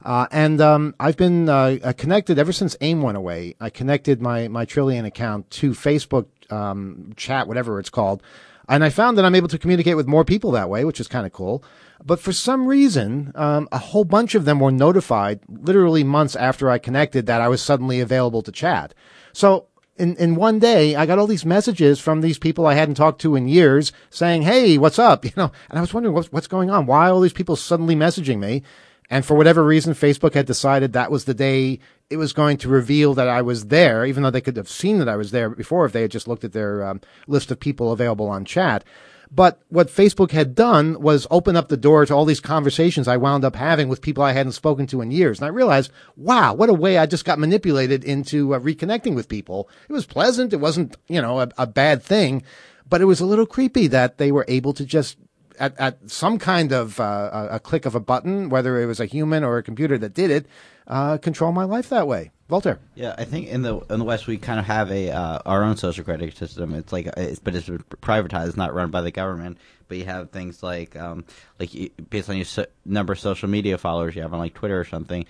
I've been connected ever since AIM went away. I connected my Trillian account to Facebook chat, whatever it's called, and I found that I'm able to communicate with more people that way, which is kind of cool. But for some reason, a whole bunch of them were notified literally months after I connected that I was suddenly available to chat. So in one day, I got all these messages from these people I hadn't talked to in years saying, "Hey, what's up?" And I was wondering what's going on. Why are all these people suddenly messaging me? And for whatever reason, Facebook had decided that was the day it was going to reveal that I was there, even though they could have seen that I was there before if they had just looked at their list of people available on chat. But what Facebook had done was open up the door to all these conversations I wound up having with people I hadn't spoken to in years. And I realized, wow, what a way I just got manipulated into reconnecting with people. It was pleasant. It wasn't, a bad thing. But it was a little creepy that they were able to just at some kind of a click of a button, whether it was a human or a computer that did it, control my life that way. Walter. Yeah, I think in the West we kind of have our own social credit system. It's but it's privatized, not run by the government. But you have things like based on your number of social media followers you have on like Twitter or something.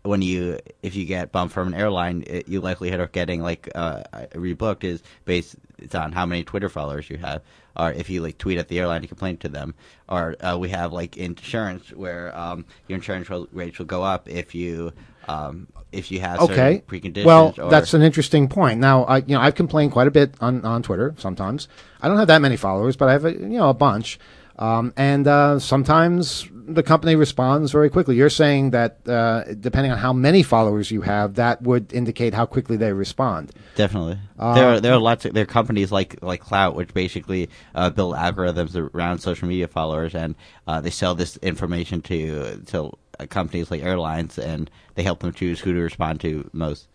If you get bumped from an airline, your likelihood of getting rebooked is based on how many Twitter followers you have, or if you tweet at the airline to complain to them, or we have insurance where your insurance rates will go up if you have certain preconditions. Well, that's an interesting point. Now, I've complained quite a bit on Twitter. Sometimes I don't have that many followers, but I have a bunch. And sometimes the company responds very quickly. You're saying that depending on how many followers you have, that would indicate how quickly they respond. Definitely. There are lots of there are companies like Clout, which basically build algorithms around social media followers, and they sell this information to companies like airlines, and they help them choose who to respond to most.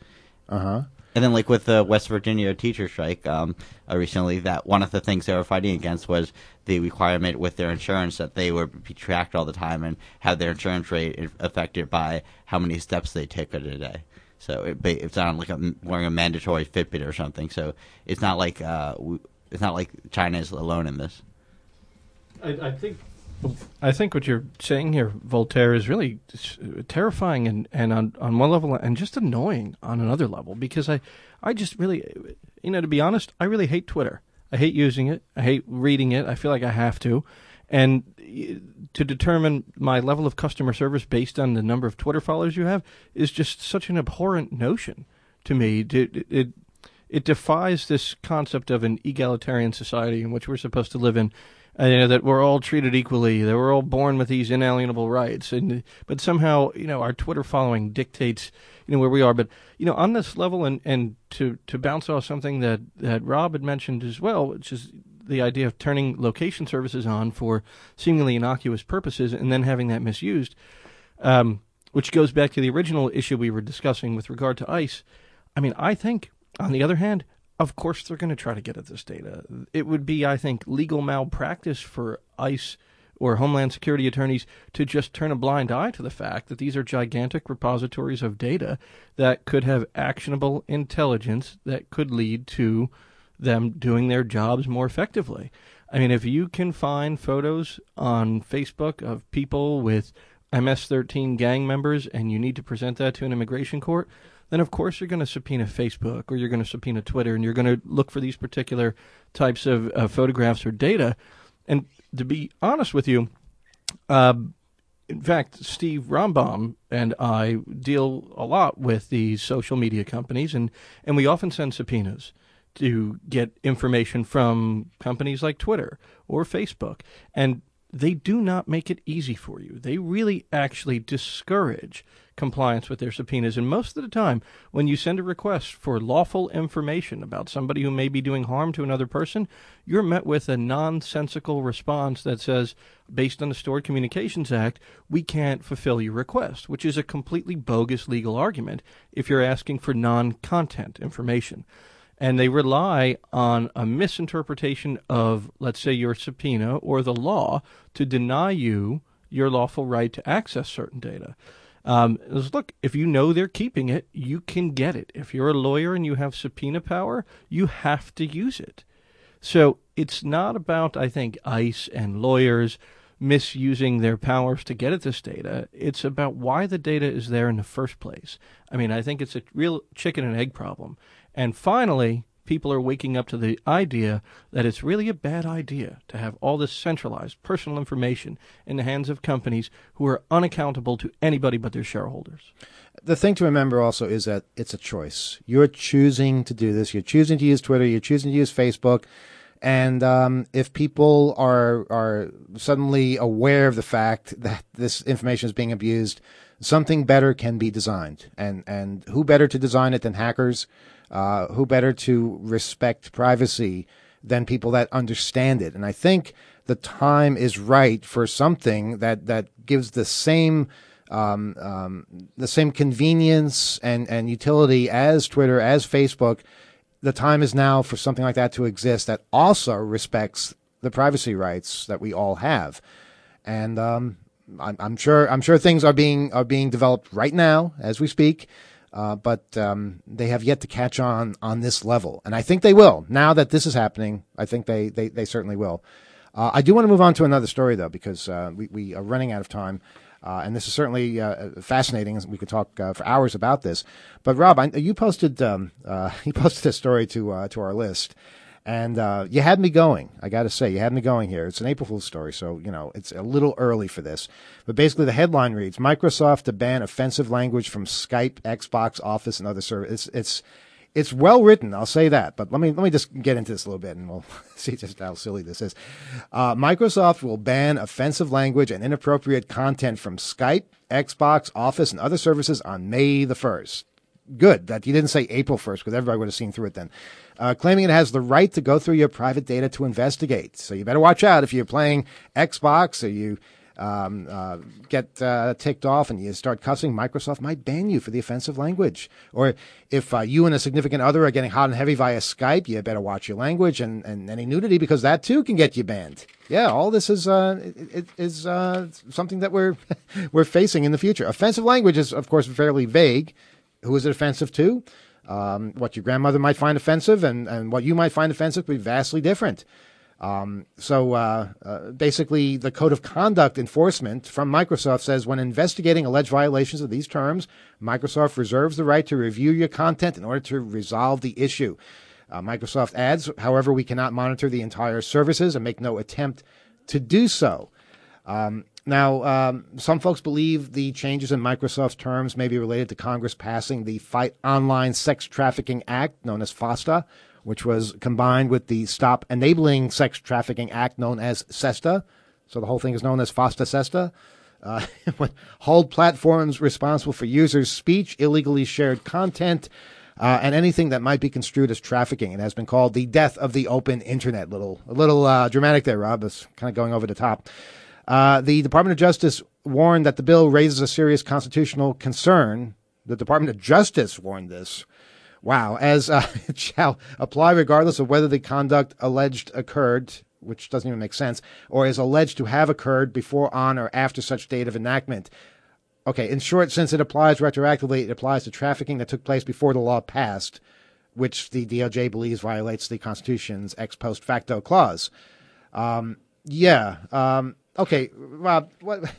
And then, with the West Virginia teacher strike recently, that one of the things they were fighting against was the requirement with their insurance that they would be tracked all the time and have their insurance rate affected by how many steps they take in a day. So it's not wearing a mandatory Fitbit or something. So it's not like China is alone in this. I think I think what you're saying here, Voltaire, is really terrifying and on one level and just annoying on another level, because I just really, to be honest, I really hate Twitter. I hate using it. I hate reading it. I feel like I have to. And to determine my level of customer service based on the number of Twitter followers you have is just such an abhorrent notion to me. It defies this concept of an egalitarian society in which we're supposed to live in. That we're all treated equally, that we're all born with these inalienable rights, but somehow our Twitter following dictates where we are. But on this level, and to bounce off something that Rob had mentioned as well, which is the idea of turning location services on for seemingly innocuous purposes and then having that misused, which goes back to the original issue we were discussing with regard to ICE. I mean, I think on the other hand, of course, they're going to try to get at this data. It would be, I think, legal malpractice for ICE or Homeland Security attorneys to just turn a blind eye to the fact that these are gigantic repositories of data that could have actionable intelligence that could lead to them doing their jobs more effectively. I mean, if you can find photos on Facebook of people with MS-13 gang members and you need to present that to an immigration court, then of course you're going to subpoena Facebook or you're going to subpoena Twitter, and you're going to look for these particular types of photographs or data. And to be honest with you, in fact, Steve Rombaum and I deal a lot with these social media companies, and we often send subpoenas to get information from companies like Twitter or Facebook. And they do not make it easy for you. They really actually discourage compliance with their subpoenas. And most of the time, when you send a request for lawful information about somebody who may be doing harm to another person, you're met with a nonsensical response that says, based on the Stored Communications Act, we can't fulfill your request, which is a completely bogus legal argument if you're asking for non-content information. And they rely on a misinterpretation of, let's say, your subpoena or the law to deny you your lawful right to access certain data. Look, if you know they're keeping it, you can get it. If you're a lawyer and you have subpoena power, you have to use it. So it's not about, I think, ICE and lawyers misusing their powers to get at this data. It's about why the data is there in the first place. I mean, I think it's a real chicken and egg problem. And finally, people are waking up to the idea that it's really a bad idea to have all this centralized personal information in the hands of companies who are unaccountable to anybody but their shareholders. The thing to remember also is that it's a choice. You're choosing to do this. You're choosing to use Twitter. You're choosing to use Facebook. And if people are suddenly aware of the fact that this information is being abused, something better can be designed. And who better to design it than hackers? Who better to respect privacy than people that understand it? And I think the time is right for something that gives the same convenience and utility as Twitter, as Facebook. The time is now for something like that to exist that also respects the privacy rights that we all have. And I'm sure things are being developed right now as we speak. But they have yet to catch on this level. And I think they will. Now that this is happening, I think they certainly will. I do want to move on to another story, though, because we are running out of time. And this is certainly fascinating. We could talk for hours about this. But, Rob, you posted a story to our list. And you had me going. I got to say, you had me going here. It's an April Fool's story, so, it's a little early for this. But basically, the headline reads, Microsoft to ban offensive language from Skype, Xbox, Office, and other services. It's well written, I'll say that. But let me just get into this a little bit, and we'll see just how silly this is. Microsoft will ban offensive language and inappropriate content from Skype, Xbox, Office, and other services on May the 1st. Good that you didn't say April 1st, because everybody would have seen through it then. Claiming it has the right to go through your private data to investigate. So you better watch out if you're playing Xbox or you get ticked off and you start cussing. Microsoft might ban you for the offensive language. Or if you and a significant other are getting hot and heavy via Skype, you better watch your language and any nudity, because that too can get you banned. Yeah, all this is something that we're facing in the future. Offensive language is, of course, fairly vague. Who is it offensive to? What your grandmother might find offensive and what you might find offensive would be vastly different. Basically, the Code of Conduct enforcement from Microsoft says when investigating alleged violations of these terms, Microsoft reserves the right to review your content in order to resolve the issue. Microsoft adds, however, we cannot monitor the entire services and make no attempt to do so. Now, some folks believe the changes in Microsoft's terms may be related to Congress passing the Fight Online Sex Trafficking Act, known as FOSTA, which was combined with the Stop Enabling Sex Trafficking Act, known as SESTA. So the whole thing is known as FOSTA-SESTA. Hold platforms responsible for users' speech, illegally shared content, and anything that might be construed as trafficking. It has been called the death of the open internet. A little dramatic there, Rob. It's kind of going over the top. The Department of Justice warned that the bill raises a serious constitutional concern. The Department of Justice warned this. Wow. As it shall apply regardless of whether the conduct alleged occurred, which doesn't even make sense, or is alleged to have occurred before, on, or after such date of enactment. Okay, in short, since it applies retroactively, it applies to trafficking that took place before the law passed, which the DOJ believes violates the Constitution's ex post facto clause. Okay, Rob, what?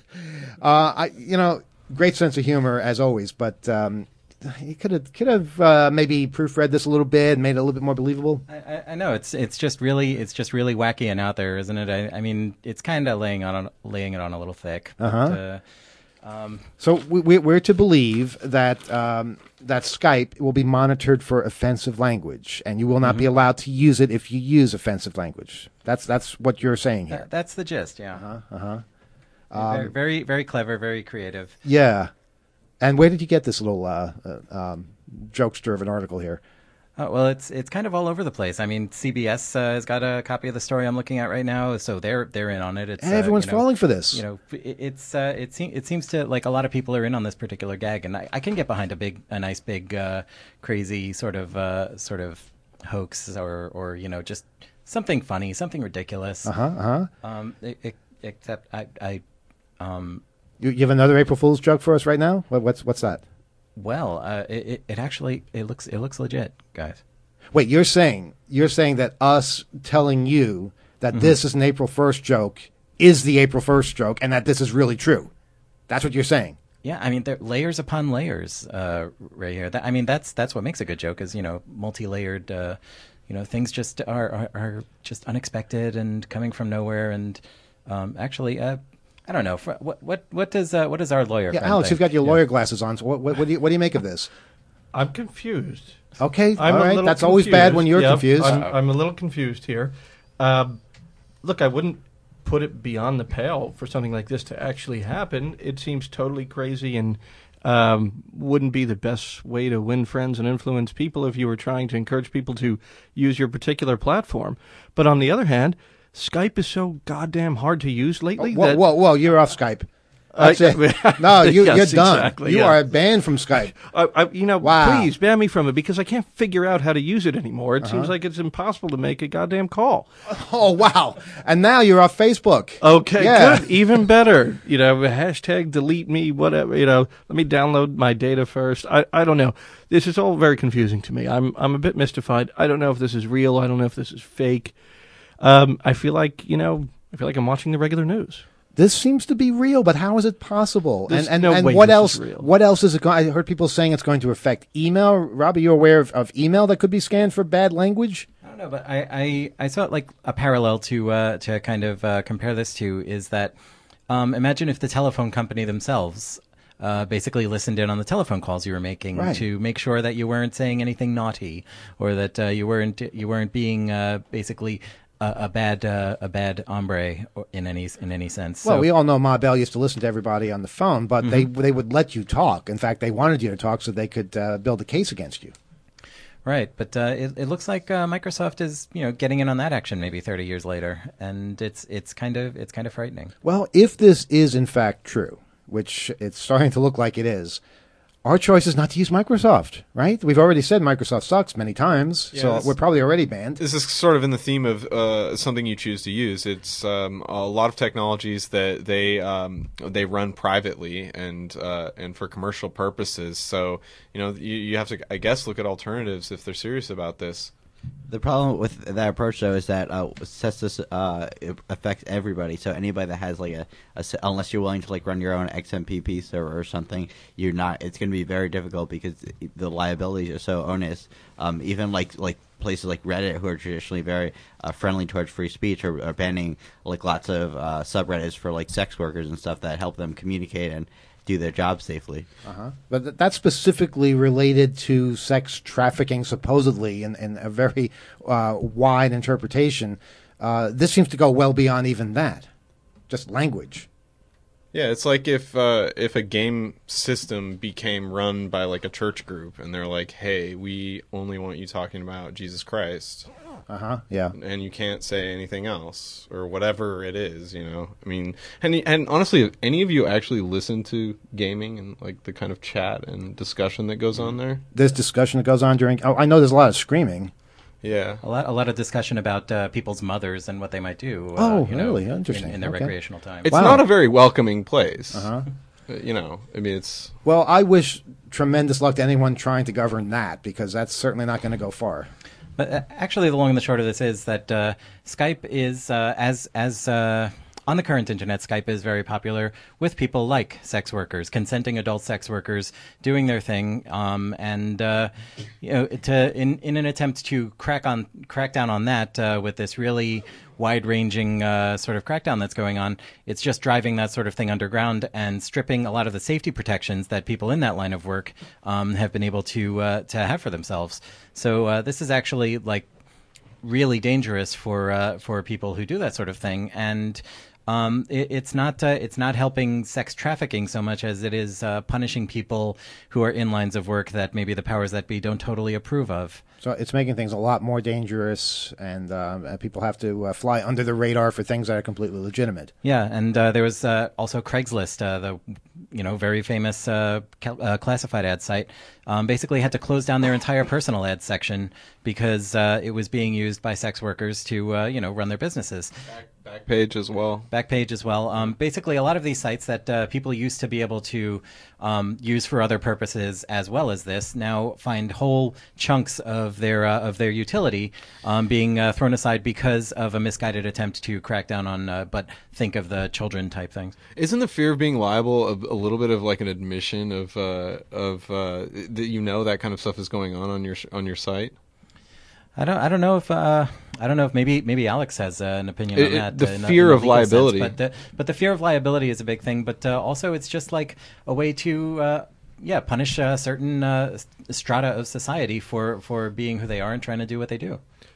Great sense of humor as always, but you could have maybe proofread this a little bit and made it a little bit more believable. I know it's just really wacky and out there, isn't it? I mean, it's kind of laying it on a little thick. But, so we're to believe that that Skype will be monitored for offensive language, and you will not be allowed to use it if you use offensive language. That's what you're saying here. That's the gist, yeah. Very, very, very clever, very creative. Yeah. And where did you get this little jokester of an article here? Well, it's kind of all over the place. I mean, CBS has got a copy of the story I'm looking at right now, so they're in on it. And everyone's falling for this. It seems to like a lot of people are in on this particular gag, and I can get behind a nice big crazy sort of hoax or just something funny, something ridiculous. Except you have another April Fool's joke for us right now? What's that? Well, it actually looks legit, guys. Wait, you're saying that us telling you that this is an April 1st joke is the April 1st joke, and that this is really true? That's what you're saying? Yeah, I mean, there layers upon layers right here. That's what makes a good joke is multi-layered. Things just are just unexpected and coming from nowhere. And actually, I don't know. What does our lawyer? Yeah, friend Alex, think? you've got your lawyer glasses on. So what do you make of this? I'm confused. Okay, I'm all right. a That's little always bad confused. when you're Yep, confused. I'm a little confused here. Look, I wouldn't put it beyond the pale for something like this to actually happen. It seems totally crazy and wouldn't be the best way to win friends and influence people if you were trying to encourage people to use your particular platform. But on the other hand, Skype is so goddamn hard to use lately. Whoa, you're off Skype. That's it. No, you're done. Exactly, you are banned from Skype. Wow. Please ban me from it because I can't figure out how to use it anymore. It seems like it's impossible to make a goddamn call. Oh, wow. And now you're off Facebook. Okay, Yeah. good. Even better. Hashtag delete me, whatever. Let me download my data first. I don't know. This is all very confusing to me. I'm a bit mystified. I don't know if this is real. I don't know if this is fake. I feel like I'm watching the regular news. This seems to be real, but how is it possible? There's And no way what this else? is real. What else is it going? I heard people saying it's going to affect email. Rob, are you aware of email that could be scanned for bad language? I don't know, but I saw like a parallel to kind of compare this to is that imagine if the telephone company themselves basically listened in on the telephone calls you were making to make sure that you weren't saying anything naughty or that you weren't being basically a bad hombre in any sense. Well, So- we all know Ma Bell used to listen to everybody on the phone, but they would let you talk. In fact, they wanted you to talk so they could build a case against you. Right, but it looks like Microsoft is getting in on that action maybe 30 years later, and it's kind of frightening. Well, if this is in fact true, which it's starting to look like it is, our choice is not to use Microsoft, right? We've already said Microsoft sucks many times, so we're probably already banned. This is sort of in the theme of something you choose to use. It's a lot of technologies that they run privately and for commercial purposes. So you have to, I guess, look at alternatives if they're serious about this. The problem with that approach, though, is that it affects everybody. So anybody that has like unless you're willing to like run your own XMPP server or something, you're not. It's going to be very difficult because the liabilities are so onerous. Even like places like Reddit, who are traditionally very friendly towards free speech, are banning like lots of subreddits for like sex workers and stuff that help them communicate and do their job safely. But that's specifically related to sex trafficking, supposedly, in a very wide interpretation. This seems to go well beyond even that, just language. Yeah, it's like if a game system became run by like a church group, and they're like, "Hey, we only want you talking about Jesus Christ." Yeah. And you can't say anything else or whatever it is, you know. I mean, and honestly, if any of you actually listen to gaming and like the kind of chat and discussion that goes on there, There's discussion that goes on during. I know there's a lot of screaming. yeah, A lot of discussion about people's mothers and what they might do. Really? Interesting. In their Okay. recreational time. it's not a very welcoming place. You know, I mean, it's Well, I wish tremendous luck to anyone trying to govern that, because that's certainly not going to go far. But actually, the long and the short of this is that Skype is, on the current internet, Skype is very popular with people like sex workers, consenting adult sex workers, doing their thing, and in an attempt to crack down on that with this really wide-ranging sort of crackdown that's going on, it's just driving that sort of thing underground and stripping a lot of the safety protections that people in that line of work have been able to have for themselves. So this is actually like really dangerous for people who do that sort of thing, and it's not helping sex trafficking so much as it is punishing people who are in lines of work that maybe the powers that be don't totally approve of. So it's making things a lot more dangerous, and people have to fly under the radar for things that are completely legitimate. Yeah, and there was also Craigslist, the very famous classified ad site, basically had to close down their entire personal ad section because it was being used by sex workers to run their businesses. Backpage as well. Backpage as well. Basically, a lot of these sites that people used to be able to use for other purposes as well as this now find whole chunks of their utility being thrown aside because of a misguided attempt to crack down on but think of the children type things. Isn't the fear of being liable a little bit of like an admission of that that kind of stuff is going on your site? I don't know if maybe Alex has an opinion on that. The fear of liability, sense, but the fear of liability is a big thing. But also, it's just like a way to punish certain strata of society for being who they are and trying to do what they do.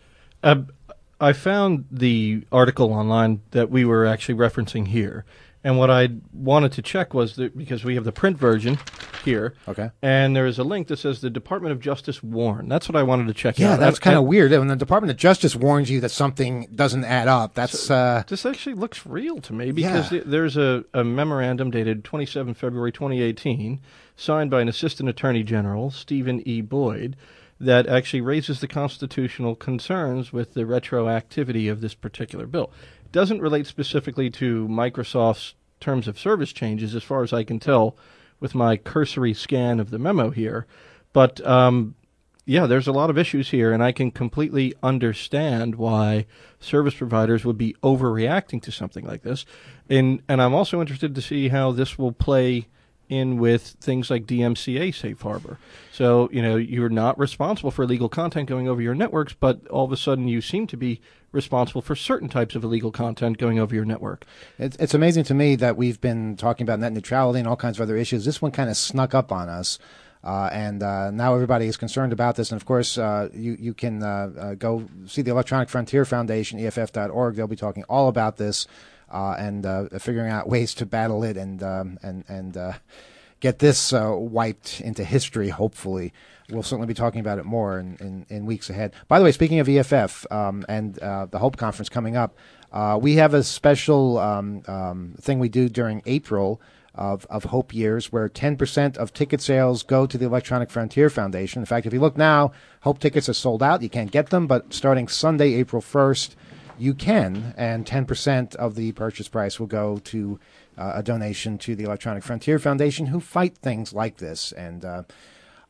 I found the article online that we were actually referencing here. And what I wanted to check was that because we have the print version here, okay, and there is a link that says the Department of Justice warned. That's what I wanted to check out. Yeah, that's kind of weird. When the Department of Justice warns you that something doesn't add up, that's... This actually looks real to me because there's a memorandum dated 27 February 2018, signed by an Assistant Attorney General, Stephen E. Boyd, that actually raises the constitutional concerns with the retroactivity of this particular bill. It doesn't relate specifically to Microsoft's terms of service changes, as far as I can tell with my cursory scan of the memo here. But, there's a lot of issues here, and I can completely understand why service providers would be overreacting to something like this. And I'm also interested to see how this will play in with things like DMCA safe harbor. So, you're not responsible for illegal content going over your networks, but all of a sudden you seem to be responsible for certain types of illegal content going over your network. It's amazing to me that we've been talking about net neutrality and all kinds of other issues. This one kind of snuck up on us. And now everybody is concerned about this. And, of course, you can go see the Electronic Frontier Foundation, EFF.org. They'll be talking all about this and figuring out ways to battle it and get this wiped into history, hopefully. We'll certainly be talking about it more in weeks ahead. By the way, speaking of EFF and the Hope Conference coming up, we have a special thing we do during April of Hope Years, where 10% of ticket sales go to the Electronic Frontier Foundation. In fact, if you look now, Hope tickets are sold out. You can't get them, but starting Sunday, April 1st, you can, and 10% of the purchase price will go to a donation to the Electronic Frontier Foundation, who fight things like this. And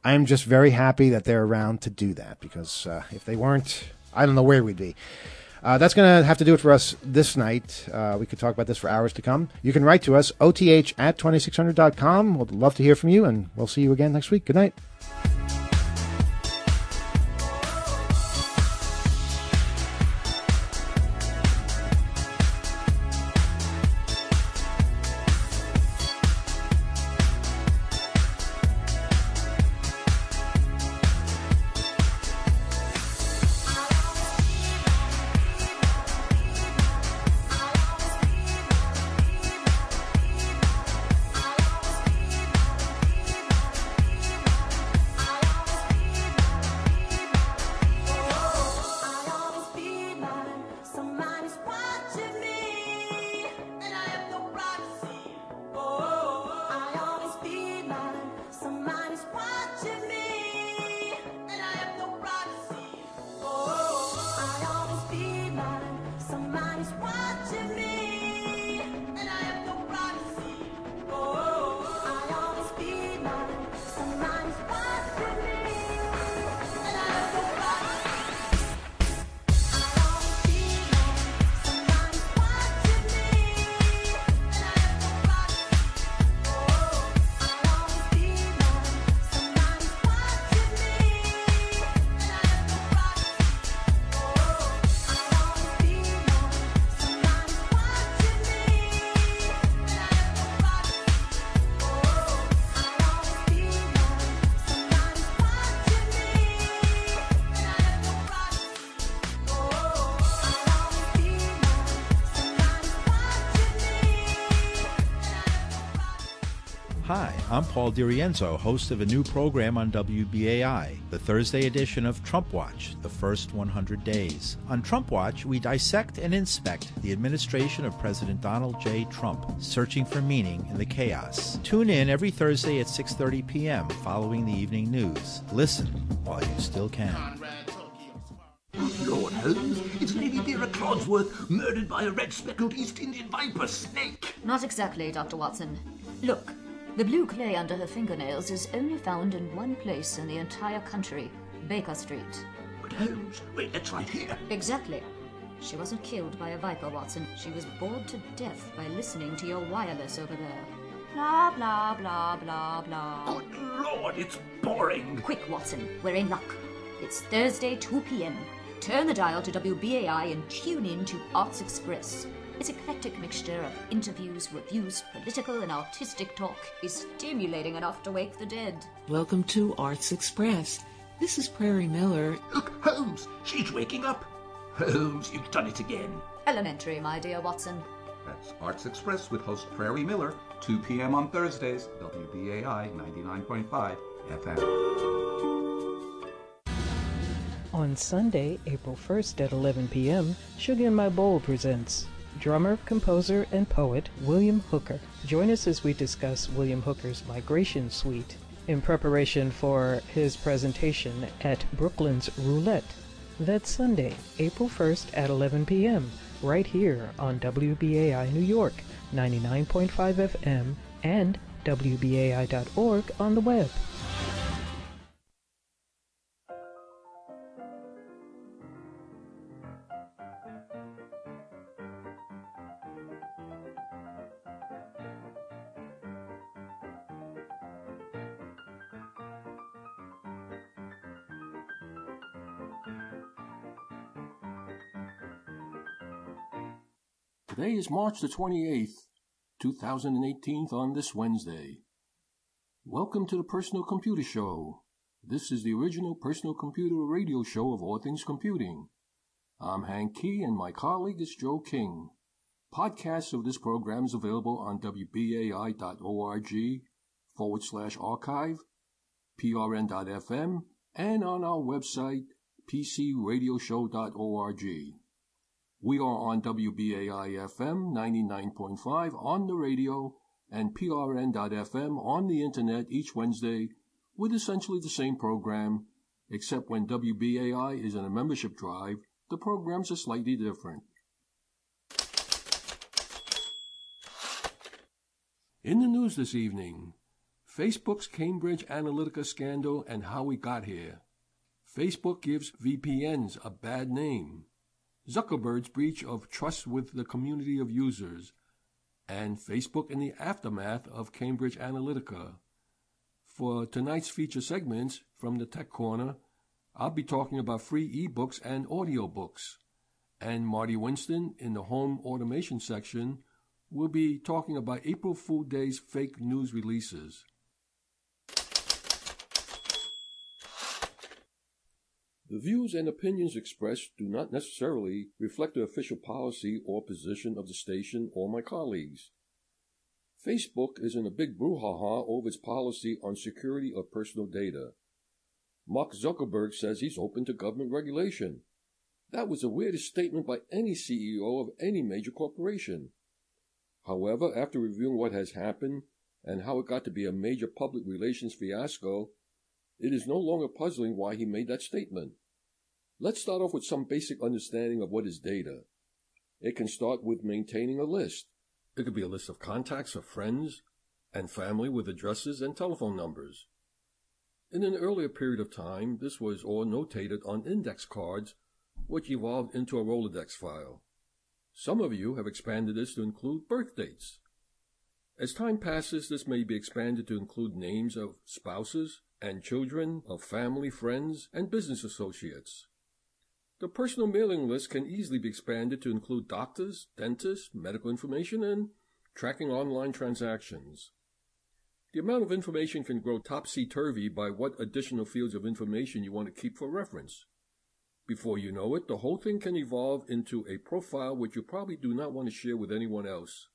I'm just very happy that they're around to do that, because if they weren't, I don't know where we'd be. That's going to have to do it for us this night. We could talk about this for hours to come. You can write to us, oth@2600.com. We'd love to hear from you, and we'll see you again next week. Good night. Hi, I'm Paul DiRienzo, host of a new program on WBAI, the Thursday edition of Trump Watch, the first 100 days. On Trump Watch, we dissect and inspect the administration of President Donald J. Trump, searching for meaning in the chaos. Tune in every Thursday at 6:30 p.m. following the evening news. Listen while you still can. Lord Holmes, it's Lady Vera Clodsworth, murdered by a red-speckled East Indian viper snake. Not exactly, Dr. Watson. Look, the blue clay under her fingernails is only found in one place in the entire country, Baker Street. But Holmes, wait, that's right here. Exactly. She wasn't killed by a viper, Watson. She was bored to death by listening to your wireless over there. Blah, blah, blah, blah, blah. Good Lord, it's boring. Quick, Watson, we're in luck. It's Thursday, 2 p.m. Turn the dial to WBAI and tune in to Arts Express. Its eclectic mixture of interviews, reviews, political and artistic talk is stimulating enough to wake the dead. Welcome to Arts Express. This is Prairie Miller. Look, Holmes, she's waking up. Holmes, you've done it again. Elementary, my dear Watson. That's Arts Express with host Prairie Miller, 2 p.m. on Thursdays, WBAI 99.5 FM. On Sunday, April 1st at 11 p.m., Sugar in My Bowl presents drummer, composer, and poet William Hooker. Join us as we discuss William Hooker's Migration Suite in preparation for his presentation at Brooklyn's Roulette. That's Sunday, April 1st at 11 p.m., right here on WBAI New York, 99.5 FM, and WBAI.org on the web. Today is March the 28th, 2018, on this Wednesday. Welcome to the Personal Computer Show. This is the original personal computer radio show of all things computing. I'm Hank Key and my colleague is Joe King. Podcasts of this program is available on WBAI.org/archive, prn.fm, and on our website, pcradioshow.org. We are on WBAI-FM 99.5 on the radio and PRN.FM on the internet each Wednesday with essentially the same program, except when WBAI is in a membership drive, the programs are slightly different. In the news this evening, Facebook's Cambridge Analytica scandal and how we got here. Facebook gives VPNs a bad name. Zuckerberg's breach of trust with the community of users. And Facebook in the aftermath of Cambridge Analytica. For tonight's feature segments from the Tech Corner, I'll be talking about free ebooks and audiobooks. And Marty Winston in the home automation section will be talking about April Fool Day's fake news releases. The views and opinions expressed do not necessarily reflect the official policy or position of the station or my colleagues. Facebook is in a big brouhaha over its policy on security of personal data. Mark Zuckerberg says he's open to government regulation. That was the weirdest statement by any CEO of any major corporation. However, after reviewing what has happened and how it got to be a major public relations fiasco, it is no longer puzzling why he made that statement. Let's start off with some basic understanding of what is data. It can start with maintaining a list. It could be a list of contacts of friends and family with addresses and telephone numbers. In an earlier period of time, this was all notated on index cards, which evolved into a Rolodex file. Some of you have expanded this to include birth dates. As time passes, this may be expanded to include names of spouses and children of family, friends, and business associates. The personal mailing list can easily be expanded to include doctors, dentists, medical information, and tracking online transactions. The amount of information can grow topsy-turvy by what additional fields of information you want to keep for reference. Before you know it, the whole thing can evolve into a profile which you probably do not want to share with anyone else.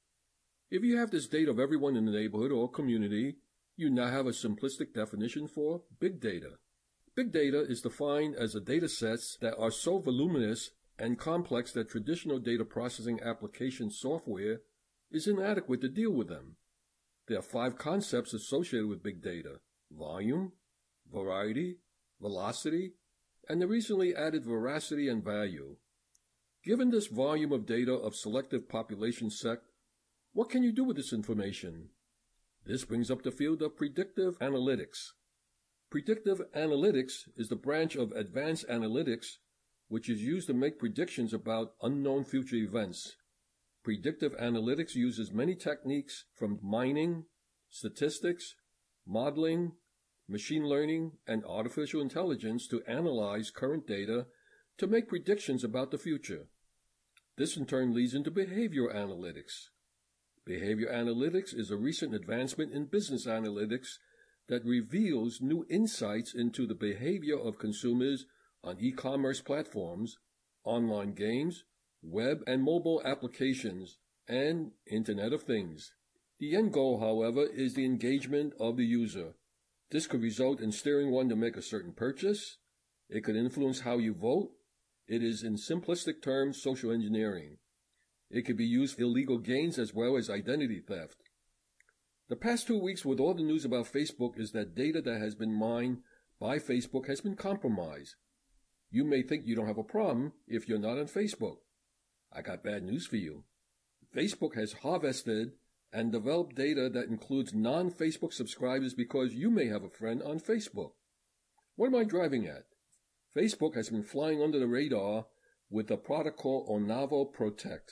If you have this data of everyone in the neighborhood or community, you now have a simplistic definition for big data. Big data is defined as the data sets that are so voluminous and complex that traditional data processing application software is inadequate to deal with them. There are 5 concepts associated with big data: volume, variety, velocity, and the recently added veracity and value. Given this volume of data of selective population set, what can you do with this information? This brings up the field of predictive analytics. Predictive analytics is the branch of advanced analytics which is used to make predictions about unknown future events. Predictive analytics uses many techniques from mining, statistics, modeling, machine learning, and artificial intelligence to analyze current data to make predictions about the future. This in turn leads into behavioral analytics. Behavior analytics is a recent advancement in business analytics that reveals new insights into the behavior of consumers on e-commerce platforms, online games, web and mobile applications, and Internet of Things. The end goal, however, is the engagement of the user. This could result in steering one to make a certain purchase. It could influence how you vote. It is, in simplistic terms, social engineering. It could be used for illegal gains as well as identity theft. The past 2 weeks with all the news about Facebook is that data that has been mined by Facebook has been compromised. You may think you don't have a problem if you're not on Facebook. I got bad news for you. Facebook has harvested and developed data that includes non-Facebook subscribers because you may have a friend on Facebook. What am I driving at? Facebook has been flying under the radar with a product called Onavo Protect.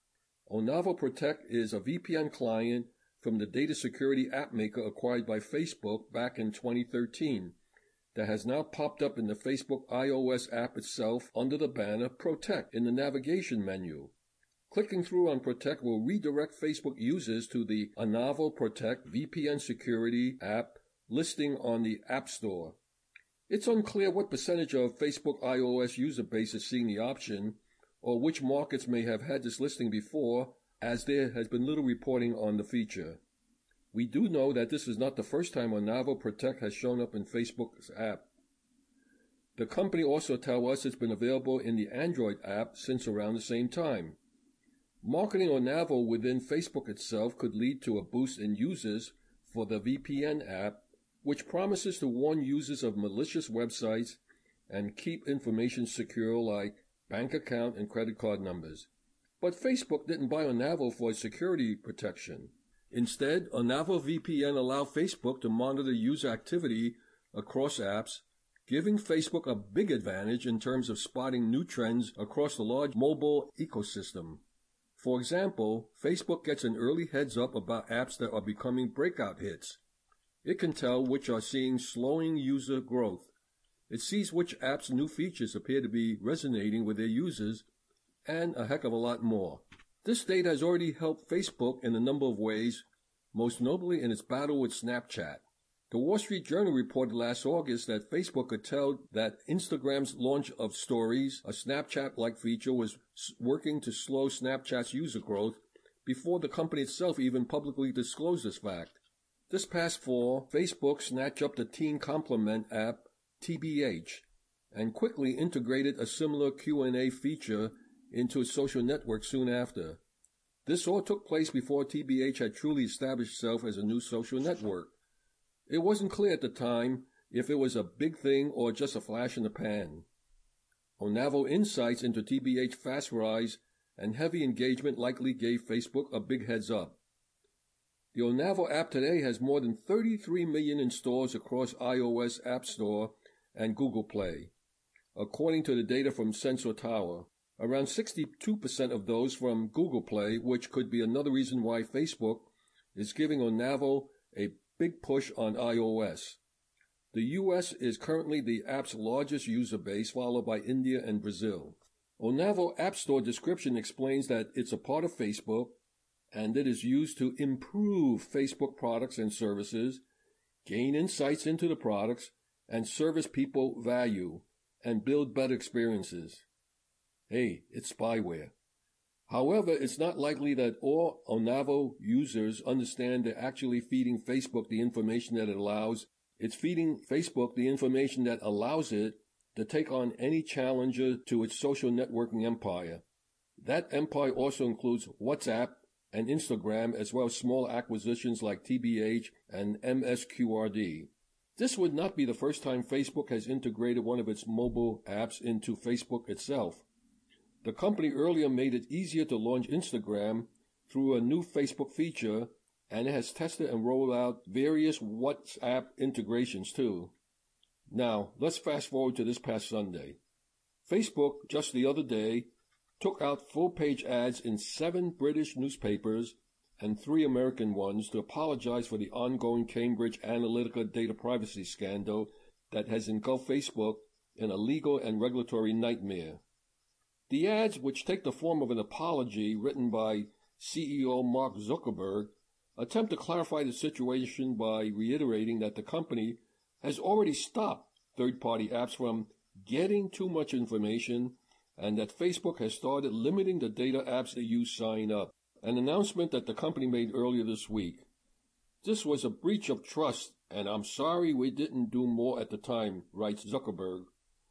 Onavo Protect is a VPN client from the data security app maker acquired by Facebook back in 2013 that has now popped up in the Facebook iOS app itself under the banner Protect in the navigation menu. Clicking through on Protect will redirect Facebook users to the Onavo Protect VPN security app listing on the App Store. It's unclear what percentage of Facebook iOS user base is seeing the option, or which markets may have had this listing before, as there has been little reporting on the feature. We do know that this is not the first time Onavo Protect has shown up in Facebook's app. The company also tells us it's been available in the Android app since around the same time. Marketing Onavo within Facebook itself could lead to a boost in users for the VPN app, which promises to warn users of malicious websites and keep information secure like bank account and credit card numbers. But Facebook didn't buy Onavo for its security protection. Instead, Onavo VPN allows Facebook to monitor user activity across apps, giving Facebook a big advantage in terms of spotting new trends across the large mobile ecosystem. For example, Facebook gets an early heads up about apps that are becoming breakout hits. It can tell which are seeing slowing user growth. It sees which apps' new features appear to be resonating with their users, and a heck of a lot more. This data has already helped Facebook in a number of ways, most notably in its battle with Snapchat. The Wall Street Journal reported last August that Facebook could tell that Instagram's launch of Stories, a Snapchat-like feature, was working to slow Snapchat's user growth before the company itself even publicly disclosed this fact. This past fall, Facebook snatched up the teen complement app TBH and quickly integrated a similar Q&A feature into its social network soon after. This all took place before TBH had truly established itself as a new social network. It wasn't clear at the time if it was a big thing or just a flash in the pan. Onavo insights into TBH's fast rise and heavy engagement likely gave Facebook a big heads up. The Onavo app today has more than 33 million installs across iOS App Store and Google Play, according to the data from Sensor Tower. Around 62% of those from Google Play, which could be another reason why Facebook is giving Onavo a big push on iOS. The U.S. is currently the app's largest user base, followed by India and Brazil. Onavo App Store description explains that it's a part of Facebook, and it is used to improve Facebook products and services, gain insights into the products, and service people value, and build better experiences. Hey, it's spyware. However, it's not likely that all Onavo users understand they're actually feeding Facebook the information that it allows. It's feeding Facebook the information that allows it to take on any challenger to its social networking empire. That empire also includes WhatsApp and Instagram, as well as small acquisitions like TBH and MSQRD. This would not be the first time Facebook has integrated one of its mobile apps into Facebook itself. The company earlier made it easier to launch Instagram through a new Facebook feature, and it has tested and rolled out various WhatsApp integrations too. Now, let's fast forward to this past Sunday. Facebook, just the other day, took out full-page ads in 7 British newspapers and 3 American ones to apologize for the ongoing Cambridge Analytica data privacy scandal that has engulfed Facebook in a legal and regulatory nightmare. The ads, which take the form of an apology written by CEO Mark Zuckerberg, attempt to clarify the situation by reiterating that the company has already stopped third-party apps from getting too much information and that Facebook has started limiting the data apps that use sign up, an announcement that the company made earlier this week. This was a breach of trust, and I'm sorry we didn't do more at the time, writes Zuckerberg.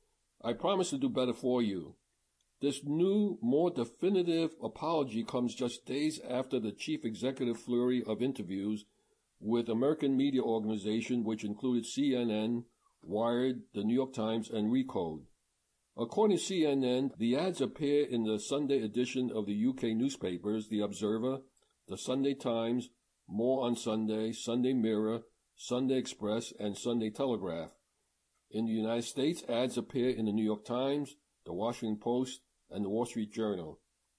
I promise to do better for you. This new, more definitive apology comes just days after the chief executive flurry of interviews with American media organizations, which included CNN, Wired, The New York Times, and Recode. According to CNN, the ads appear in the Sunday edition of the UK newspapers, The Observer, The Sunday Times, More on Sunday, Sunday Mirror, Sunday Express, and Sunday Telegraph. In the United States, ads appear in the New York Times, The Washington Post, and the Wall Street Journal.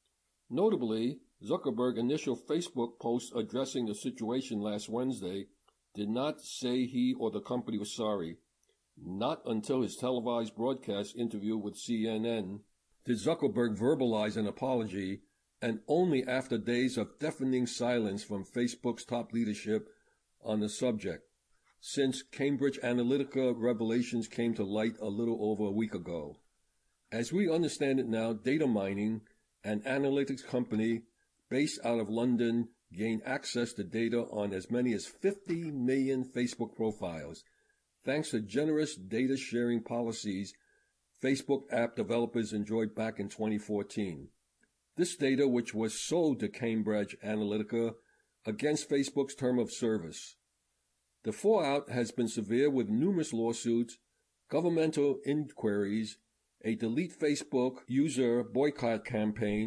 Notably, Zuckerberg's initial Facebook post addressing the situation last Wednesday did not say he or the company was sorry. Not until his televised broadcast interview with CNN did Zuckerberg verbalize an apology, and only after days of deafening silence from Facebook's top leadership on the subject, since Cambridge Analytica revelations came to light a little over a week ago. As we understand it now, data mining, an analytics company based out of London, gained access to data on as many as 50 million Facebook profiles, thanks to generous data sharing policies Facebook app developers enjoyed back in 2014. This data, which was sold to Cambridge Analytica against Facebook's term of service. The fallout has been severe, with numerous lawsuits, governmental inquiries, a delete Facebook user boycott campaign,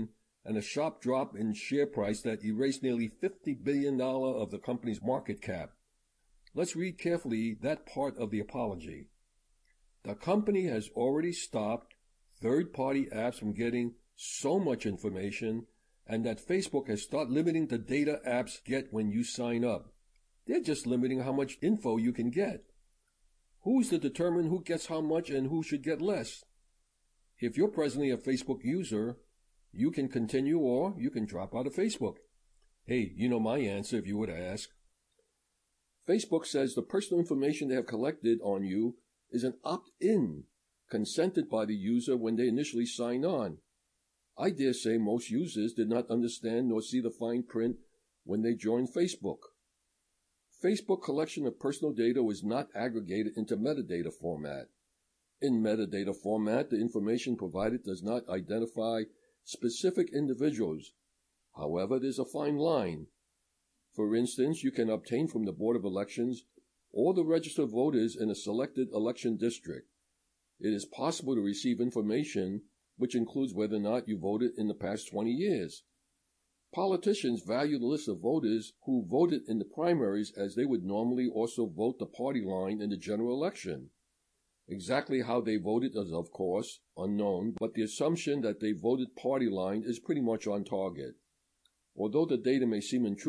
and a sharp drop in share price that erased nearly $50 billion of the company's market cap. Let's read carefully that part of the apology. The company has already stopped third-party apps from getting so much information, and that Facebook has started limiting the data apps get when you sign up. They're just limiting how much info you can get. Who's to determine who gets how much and who should get less? If you're presently a Facebook user, you can continue or you can drop out of Facebook. Hey, you know my answer if you were to ask. Facebook says the personal information they have collected on you is an opt-in, consented by the user when they initially sign on. I dare say most users did not understand nor see the fine print when they joined Facebook. Facebook collection of personal data was not aggregated into metadata format. In metadata format, the information provided does not identify specific individuals. However, there's a fine line. For instance, you can obtain from the Board of Elections all the registered voters in a selected election district. It is possible to receive information which includes whether or not you voted in the past 20 years. Politicians value the list of voters who voted in the primaries as they would normally also vote the party line in the general election. Exactly how they voted is, of course, unknown, but the assumption that they voted party line is pretty much on target. Although the data may seem intrusive,